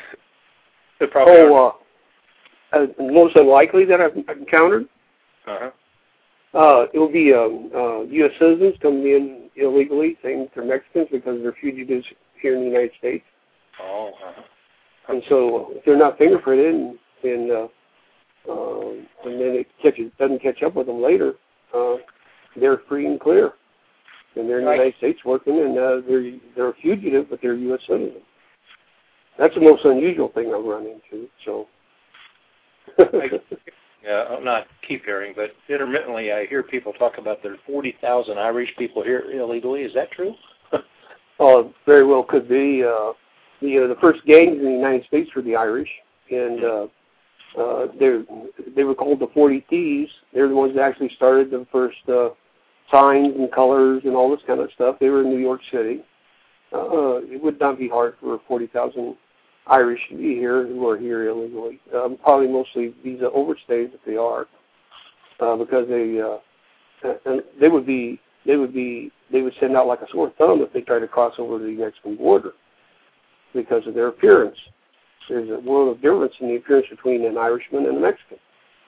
the probably oh, uh, uh, most unlikely that I've encountered? Uh-huh. Uh, it will be um, uh, U S citizens coming in illegally, saying they're Mexicans because they're fugitives here in the United States. Oh, uh-huh. And so if they're not fingerprinted and, and, uh, uh, and then it catches, doesn't catch up with them later, uh, they're free and clear. And they're in the right. United States working, and uh, they're they're a fugitive, but they're U S citizens. That's the most unusual thing I've run into. So, I, yeah, I'll not keep hearing, but intermittently I hear people talk about there are forty thousand Irish people here illegally. Is that true? Oh, very well could be. Uh, the uh, the first gangs in the United States were the Irish, and uh, uh, they they were called the Forty Thieves. They're the ones that actually started the first. Uh, signs and colors and all this kind of stuff. They were in New York City. Uh, it would not be hard for forty thousand Irish to be here who are here illegally. Um, probably mostly visa overstays if they are, uh, because they uh, and they would be they would be they would send out like a sore thumb if they tried to cross over the Mexican border because of their appearance. There's a world of difference in the appearance between an Irishman and a Mexican.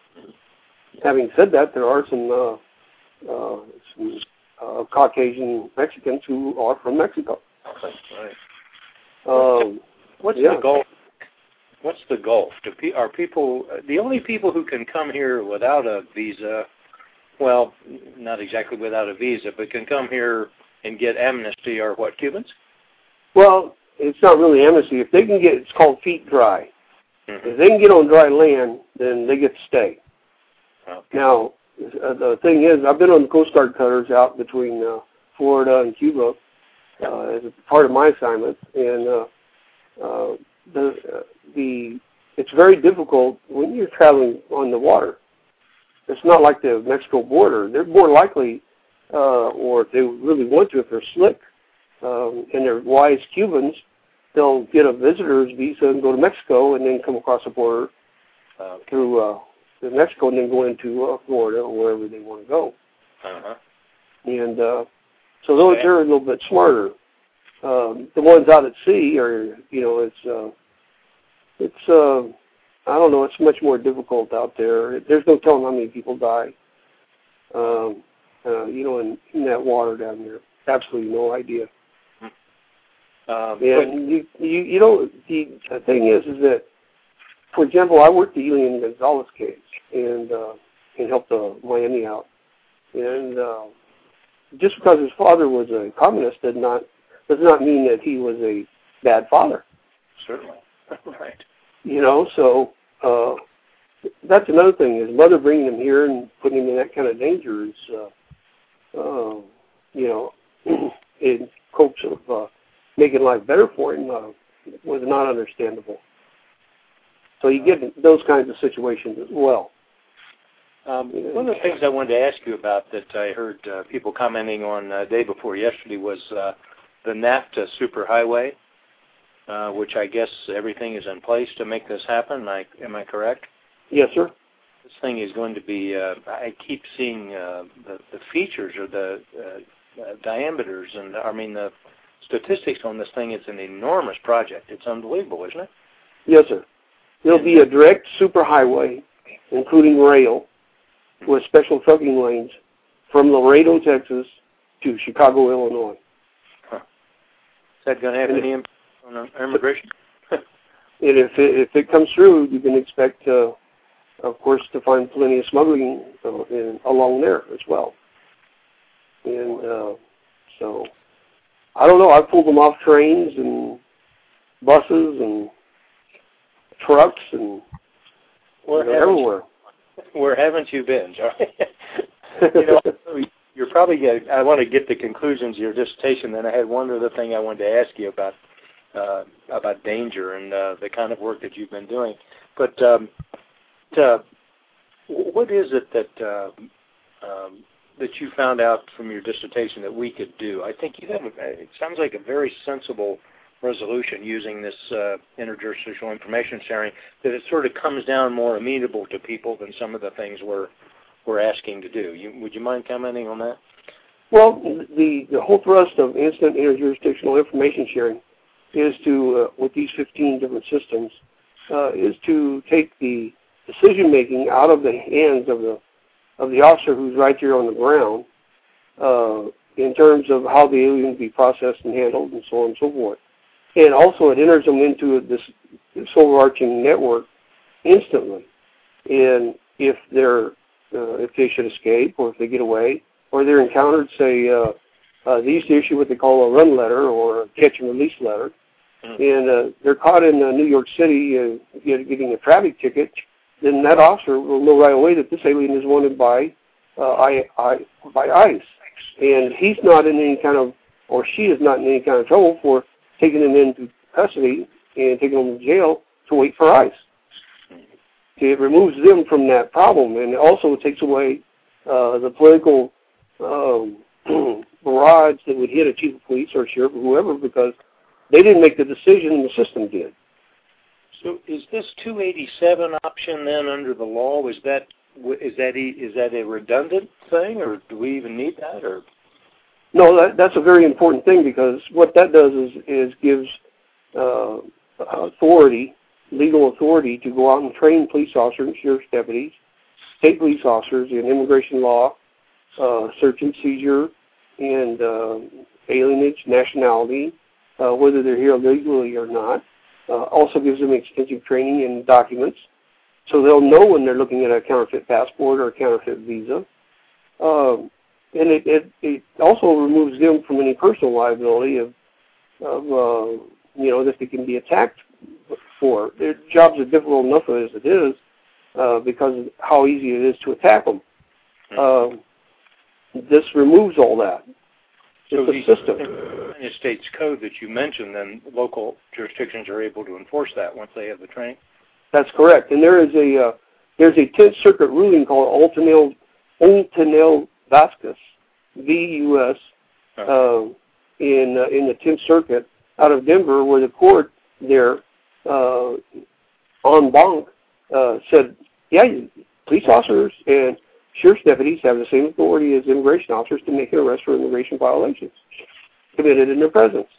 Having said that, there are some, uh, uh, some uh, Caucasian Mexicans who are from Mexico. Right. Um, What's yeah. the Gulf? What's the Gulf? Do pe- are people the only people who can come here without a visa? Well, not exactly without a visa, but can come here and get amnesty are what, Cubans? Well, it's not really amnesty. If they can get, it's called feet dry. Mm-hmm. If they can get on dry land, then they get to stay. Okay. Now, uh, the thing is, I've been on the Coast Guard cutters out between uh, Florida and Cuba uh, as a part of my assignment, and uh, uh, the uh, the it's very difficult when you're traveling on the water. It's not like the Mexico border. They're more likely, uh, or if they really want to, if they're slick um, and they're wise Cubans, they'll get a visitor's visa and go to Mexico and then come across the border uh, through uh, Mexico and then go into uh, Florida or wherever they want to go. Uh-huh. And uh, so those okay. they're a little bit smarter. Um, the ones out at sea are, you know, it's uh, it's uh, I don't know, it's much more difficult out there. There's no telling how many people die, um, uh, you know, in, in that water down there. Absolutely no idea. Um, and you, you, you know, the thing is, is that, for example, I worked the Elian Gonzalez case and uh, and helped uh, Miami out. And uh, just because his father was a communist did not does not mean that he was a bad father. Certainly, right. You know, so uh, that's another thing. His mother bringing him here and putting him in that kind of danger is, uh, uh, you know, in hopes of uh, making life better for him uh, was not understandable. So you get those kinds of situations as well. Um, one of the things I wanted to ask you about that I heard uh, people commenting on uh, day before yesterday was uh, the NAFTA superhighway, uh, which I guess everything is in place to make this happen. I, am I correct? Yes, sir. This thing is going to be, uh, I keep seeing uh, the, the features or the uh, uh, diameters, and I mean the statistics on this thing. It's an enormous project. It's unbelievable, isn't it? Yes, sir. It'll be a direct superhighway, including rail, with special trucking lanes from Laredo, Texas, to Chicago, Illinois. Huh. Is that going to have and any impact on immigration? And if it, if it comes through, you can expect, uh, of course, to find plenty of smuggling uh, in, along there as well. And uh, so, I don't know. I've pulled them off trains and buses and trucks and where you know, everywhere. Where haven't you been, Charlie? You know, you're probably getting, I want to get the conclusions of your dissertation. Then I had one other thing I wanted to ask you about uh, about danger and uh, the kind of work that you've been doing. But um, to, what is it that uh, um, that you found out from your dissertation that we could do? I think you have. It sounds like a very sensible resolution using this uh, interjurisdictional information sharing, that it sort of comes down more amenable to people than some of the things we're we're asking to do. You, would you mind commenting on that? Well, the, the whole thrust of instant interjurisdictional information sharing is to, uh, with these fifteen different systems, uh, is to take the decision making out of the hands of the of the officer who's right there on the ground, uh, in terms of how the alien will be processed and handled, and so on and so forth. And also it enters them into this, this overarching network instantly. And if they're, uh, if they should escape, or if they get away, or they're encountered, say, uh, uh, they used to issue what they call a run letter or a catch and release letter, mm-hmm. and uh, they're caught in uh, New York City uh, getting a traffic ticket, then that officer will know right away that this alien is wanted by uh, I, I, by ICE. And he's not in any kind of, or she is not in any kind of trouble for taking them into custody and taking them to jail to wait for ICE. It removes them from that problem, and it also takes away uh, the political um, barrage that would hit a chief of police or sheriff or whoever, because they didn't make the decision, the system did. So is this two eighty-seven option then under the law, is that is that is that a redundant thing, or do we even need that? Or no, that, that's a very important thing, because what that does is is gives uh, authority, legal authority, to go out and train police officers and sheriff's deputies, state police officers in immigration law, uh, search and seizure, and uh, alienage, nationality, uh, whether they're here legally or not. Uh, also gives them extensive training in documents, so they'll know when they're looking at a counterfeit passport or a counterfeit visa. Um, and it, it, it also removes them from any personal liability of, of uh, you know, that they can be attacked for. Their jobs are difficult enough as it is uh, because of how easy it is to attack them. Uh, this removes all that. So it's a system. The United States Code that you mentioned, then local jurisdictions are able to enforce that once they have the training? That's correct. And there is a uh, there's a Tenth Circuit ruling called Ontanel, Ontanel Vasquez, V U S, uh, in uh, in the Tenth Circuit out of Denver, where the court there, uh, en banc, uh, said, yeah, police officers and sheriff's deputies have the same authority as immigration officers to make an arrest for immigration violations committed in their presence.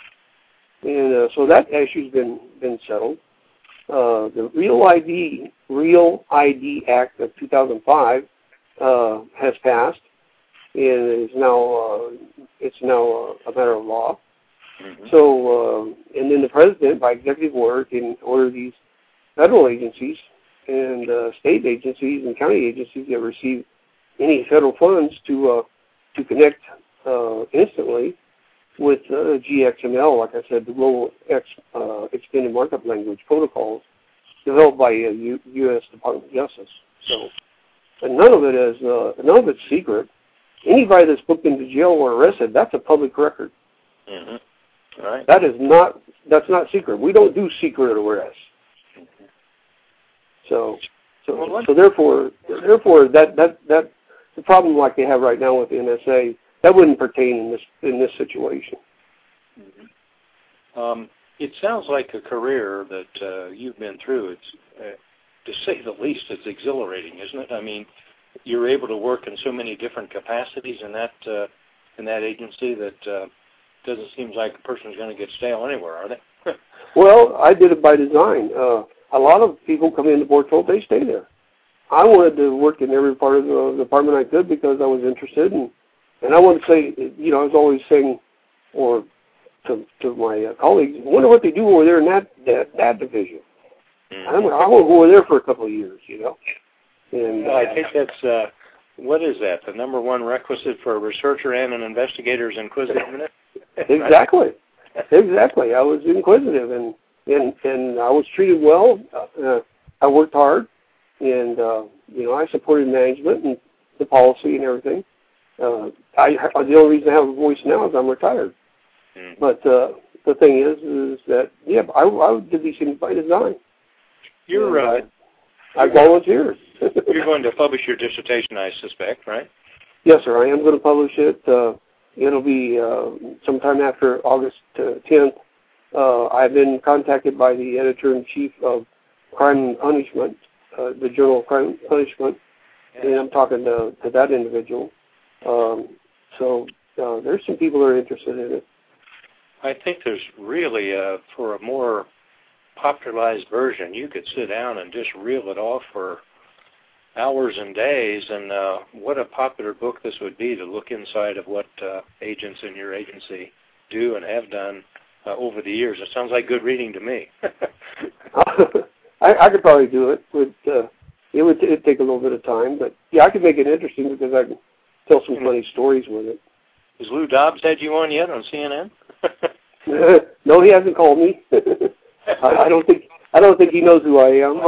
And uh, so that issue's been been settled. Uh, the Real I D Real I D Act of two thousand five uh, has passed, and is now uh, it's now uh, a matter of law. Mm-hmm. So, uh, and then the president, by executive order, can order these federal agencies and uh, state agencies and county agencies that receive any federal funds to uh, to connect uh, instantly with uh, G X M L, like I said, the Global X, uh, Extended Markup Language protocols developed by uh, U- U.S. Department of Justice. So, and none of it is uh, none of it's secret. Anybody that's booked into jail or arrested, that's a public record. Mm-hmm. All right. That is not that's not secret. We don't do secret arrests. Mm-hmm. So, so, well, so therefore, therefore, that that that the problem like they have right now with the N S A, that wouldn't pertain in this in this situation. Mm-hmm. Um, it sounds like a career that uh, you've been through. It's, uh, to say the least, it's exhilarating, isn't it? I mean, you're able to work in so many different capacities in that uh, in that agency that uh, doesn't seem like a person's going to get stale anywhere, are they? Well, I did it by design. Uh, a lot of people come into Border Patrol, they stay there. I wanted to work in every part of the department I could because I was interested, and and I wanted to say, you know, I was always saying, or to to my uh, colleagues, I wonder what they do over there in that that, that division. Mm-hmm. I, I want to go over there for a couple of years, you know. And well, I think that's uh, what is that? The number one requisite for a researcher and an investigator is inquisitiveness. Exactly, exactly. I was inquisitive, and and and I was treated well. Uh, I worked hard, and uh, you know, I supported management and the policy and everything. Uh, I, the only reason I have a voice now is I'm retired. Mm. But uh, the thing is, is that yeah, I, I did these things by design. You're uh, I, I volunteered. You're going to publish your dissertation, I suspect, right? Yes, sir. I am going to publish it. Uh, it'll be uh, sometime after August tenth. Uh, I've been contacted by the editor-in-chief of Crime and Punishment, uh, the Journal of Crime and Punishment, and I'm talking to, to that individual. Um, so uh, there's some people that are interested in it. I think there's really, uh, for a more popularized version, you could sit down and just reel it off for hours and days, and uh, what a popular book this would be to look inside of what uh, agents in your agency do and have done uh, over the years. It sounds like good reading to me. I, I could probably do it. But, uh, it would it'd take a little bit of time, but yeah, I could make it interesting because I can tell some funny stories with it. Has Lou Dobbs had you on yet on C N N? No, he hasn't called me. I, I don't think I don't think he knows who I am.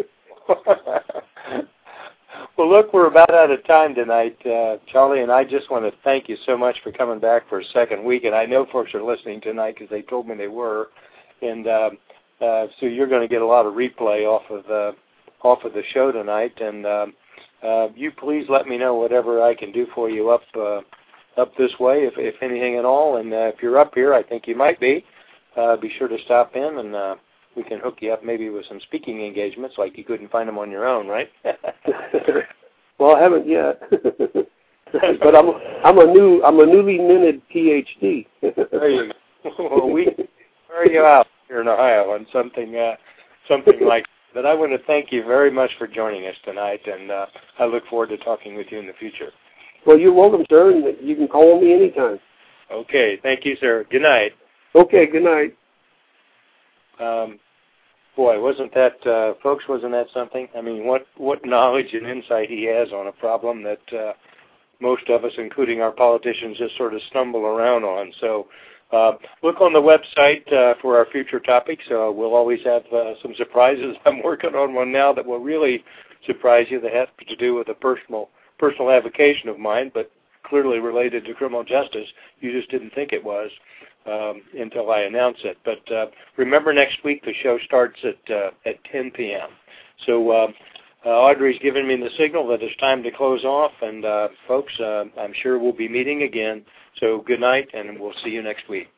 Well, look, we're about out of time tonight, uh, Charlie, and I just want to thank you so much for coming back for a second week. And I know folks are listening tonight because they told me they were, and uh, uh, so you're going to get a lot of replay off of uh, off of the show tonight. And uh, uh, you please let me know whatever I can do for you up uh, up this way, if, if anything at all. And uh, if you're up here, I think you might be. Uh, be sure to stop in and uh, we can hook you up maybe with some speaking engagements, like you couldn't find them on your own, right? Well, I haven't yet, but I'm I'm a new I'm a newly minted P H D. There you go. Well, we carry you out here in Ohio on something uh, something like. But I want to thank you very much for joining us tonight, and uh, I look forward to talking with you in the future. Well, you're welcome, sir, and you can call me anytime. Okay, thank you, sir. Good night. Okay, good night. Um, boy, wasn't that, uh, folks, wasn't that something? I mean, what, what knowledge and insight he has on a problem that uh, most of us, including our politicians, just sort of stumble around on. So uh, look on the website uh, for our future topics. Uh, we'll always have uh, some surprises. I'm working on one now that will really surprise you that has to do with a personal personal avocation of mine, but clearly related to criminal justice. You just didn't think it was um, until I announce it. But uh, remember, next week the show starts at uh, at ten p.m. So uh, uh, Audrey's given me the signal that it's time to close off, and uh, folks, uh, I'm sure we'll be meeting again. So good night, and we'll see you next week.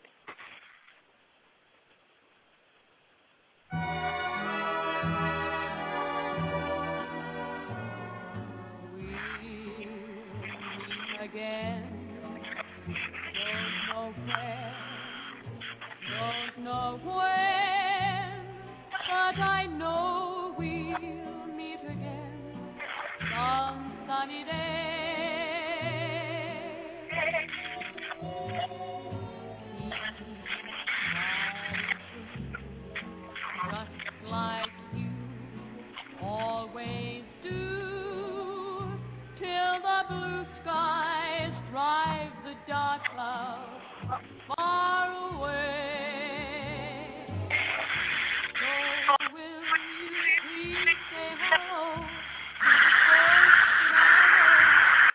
Again, don't know where, don't know when, but I know we'll meet again some sunny day. Just like you always do, till the blue skies drive the dark clouds.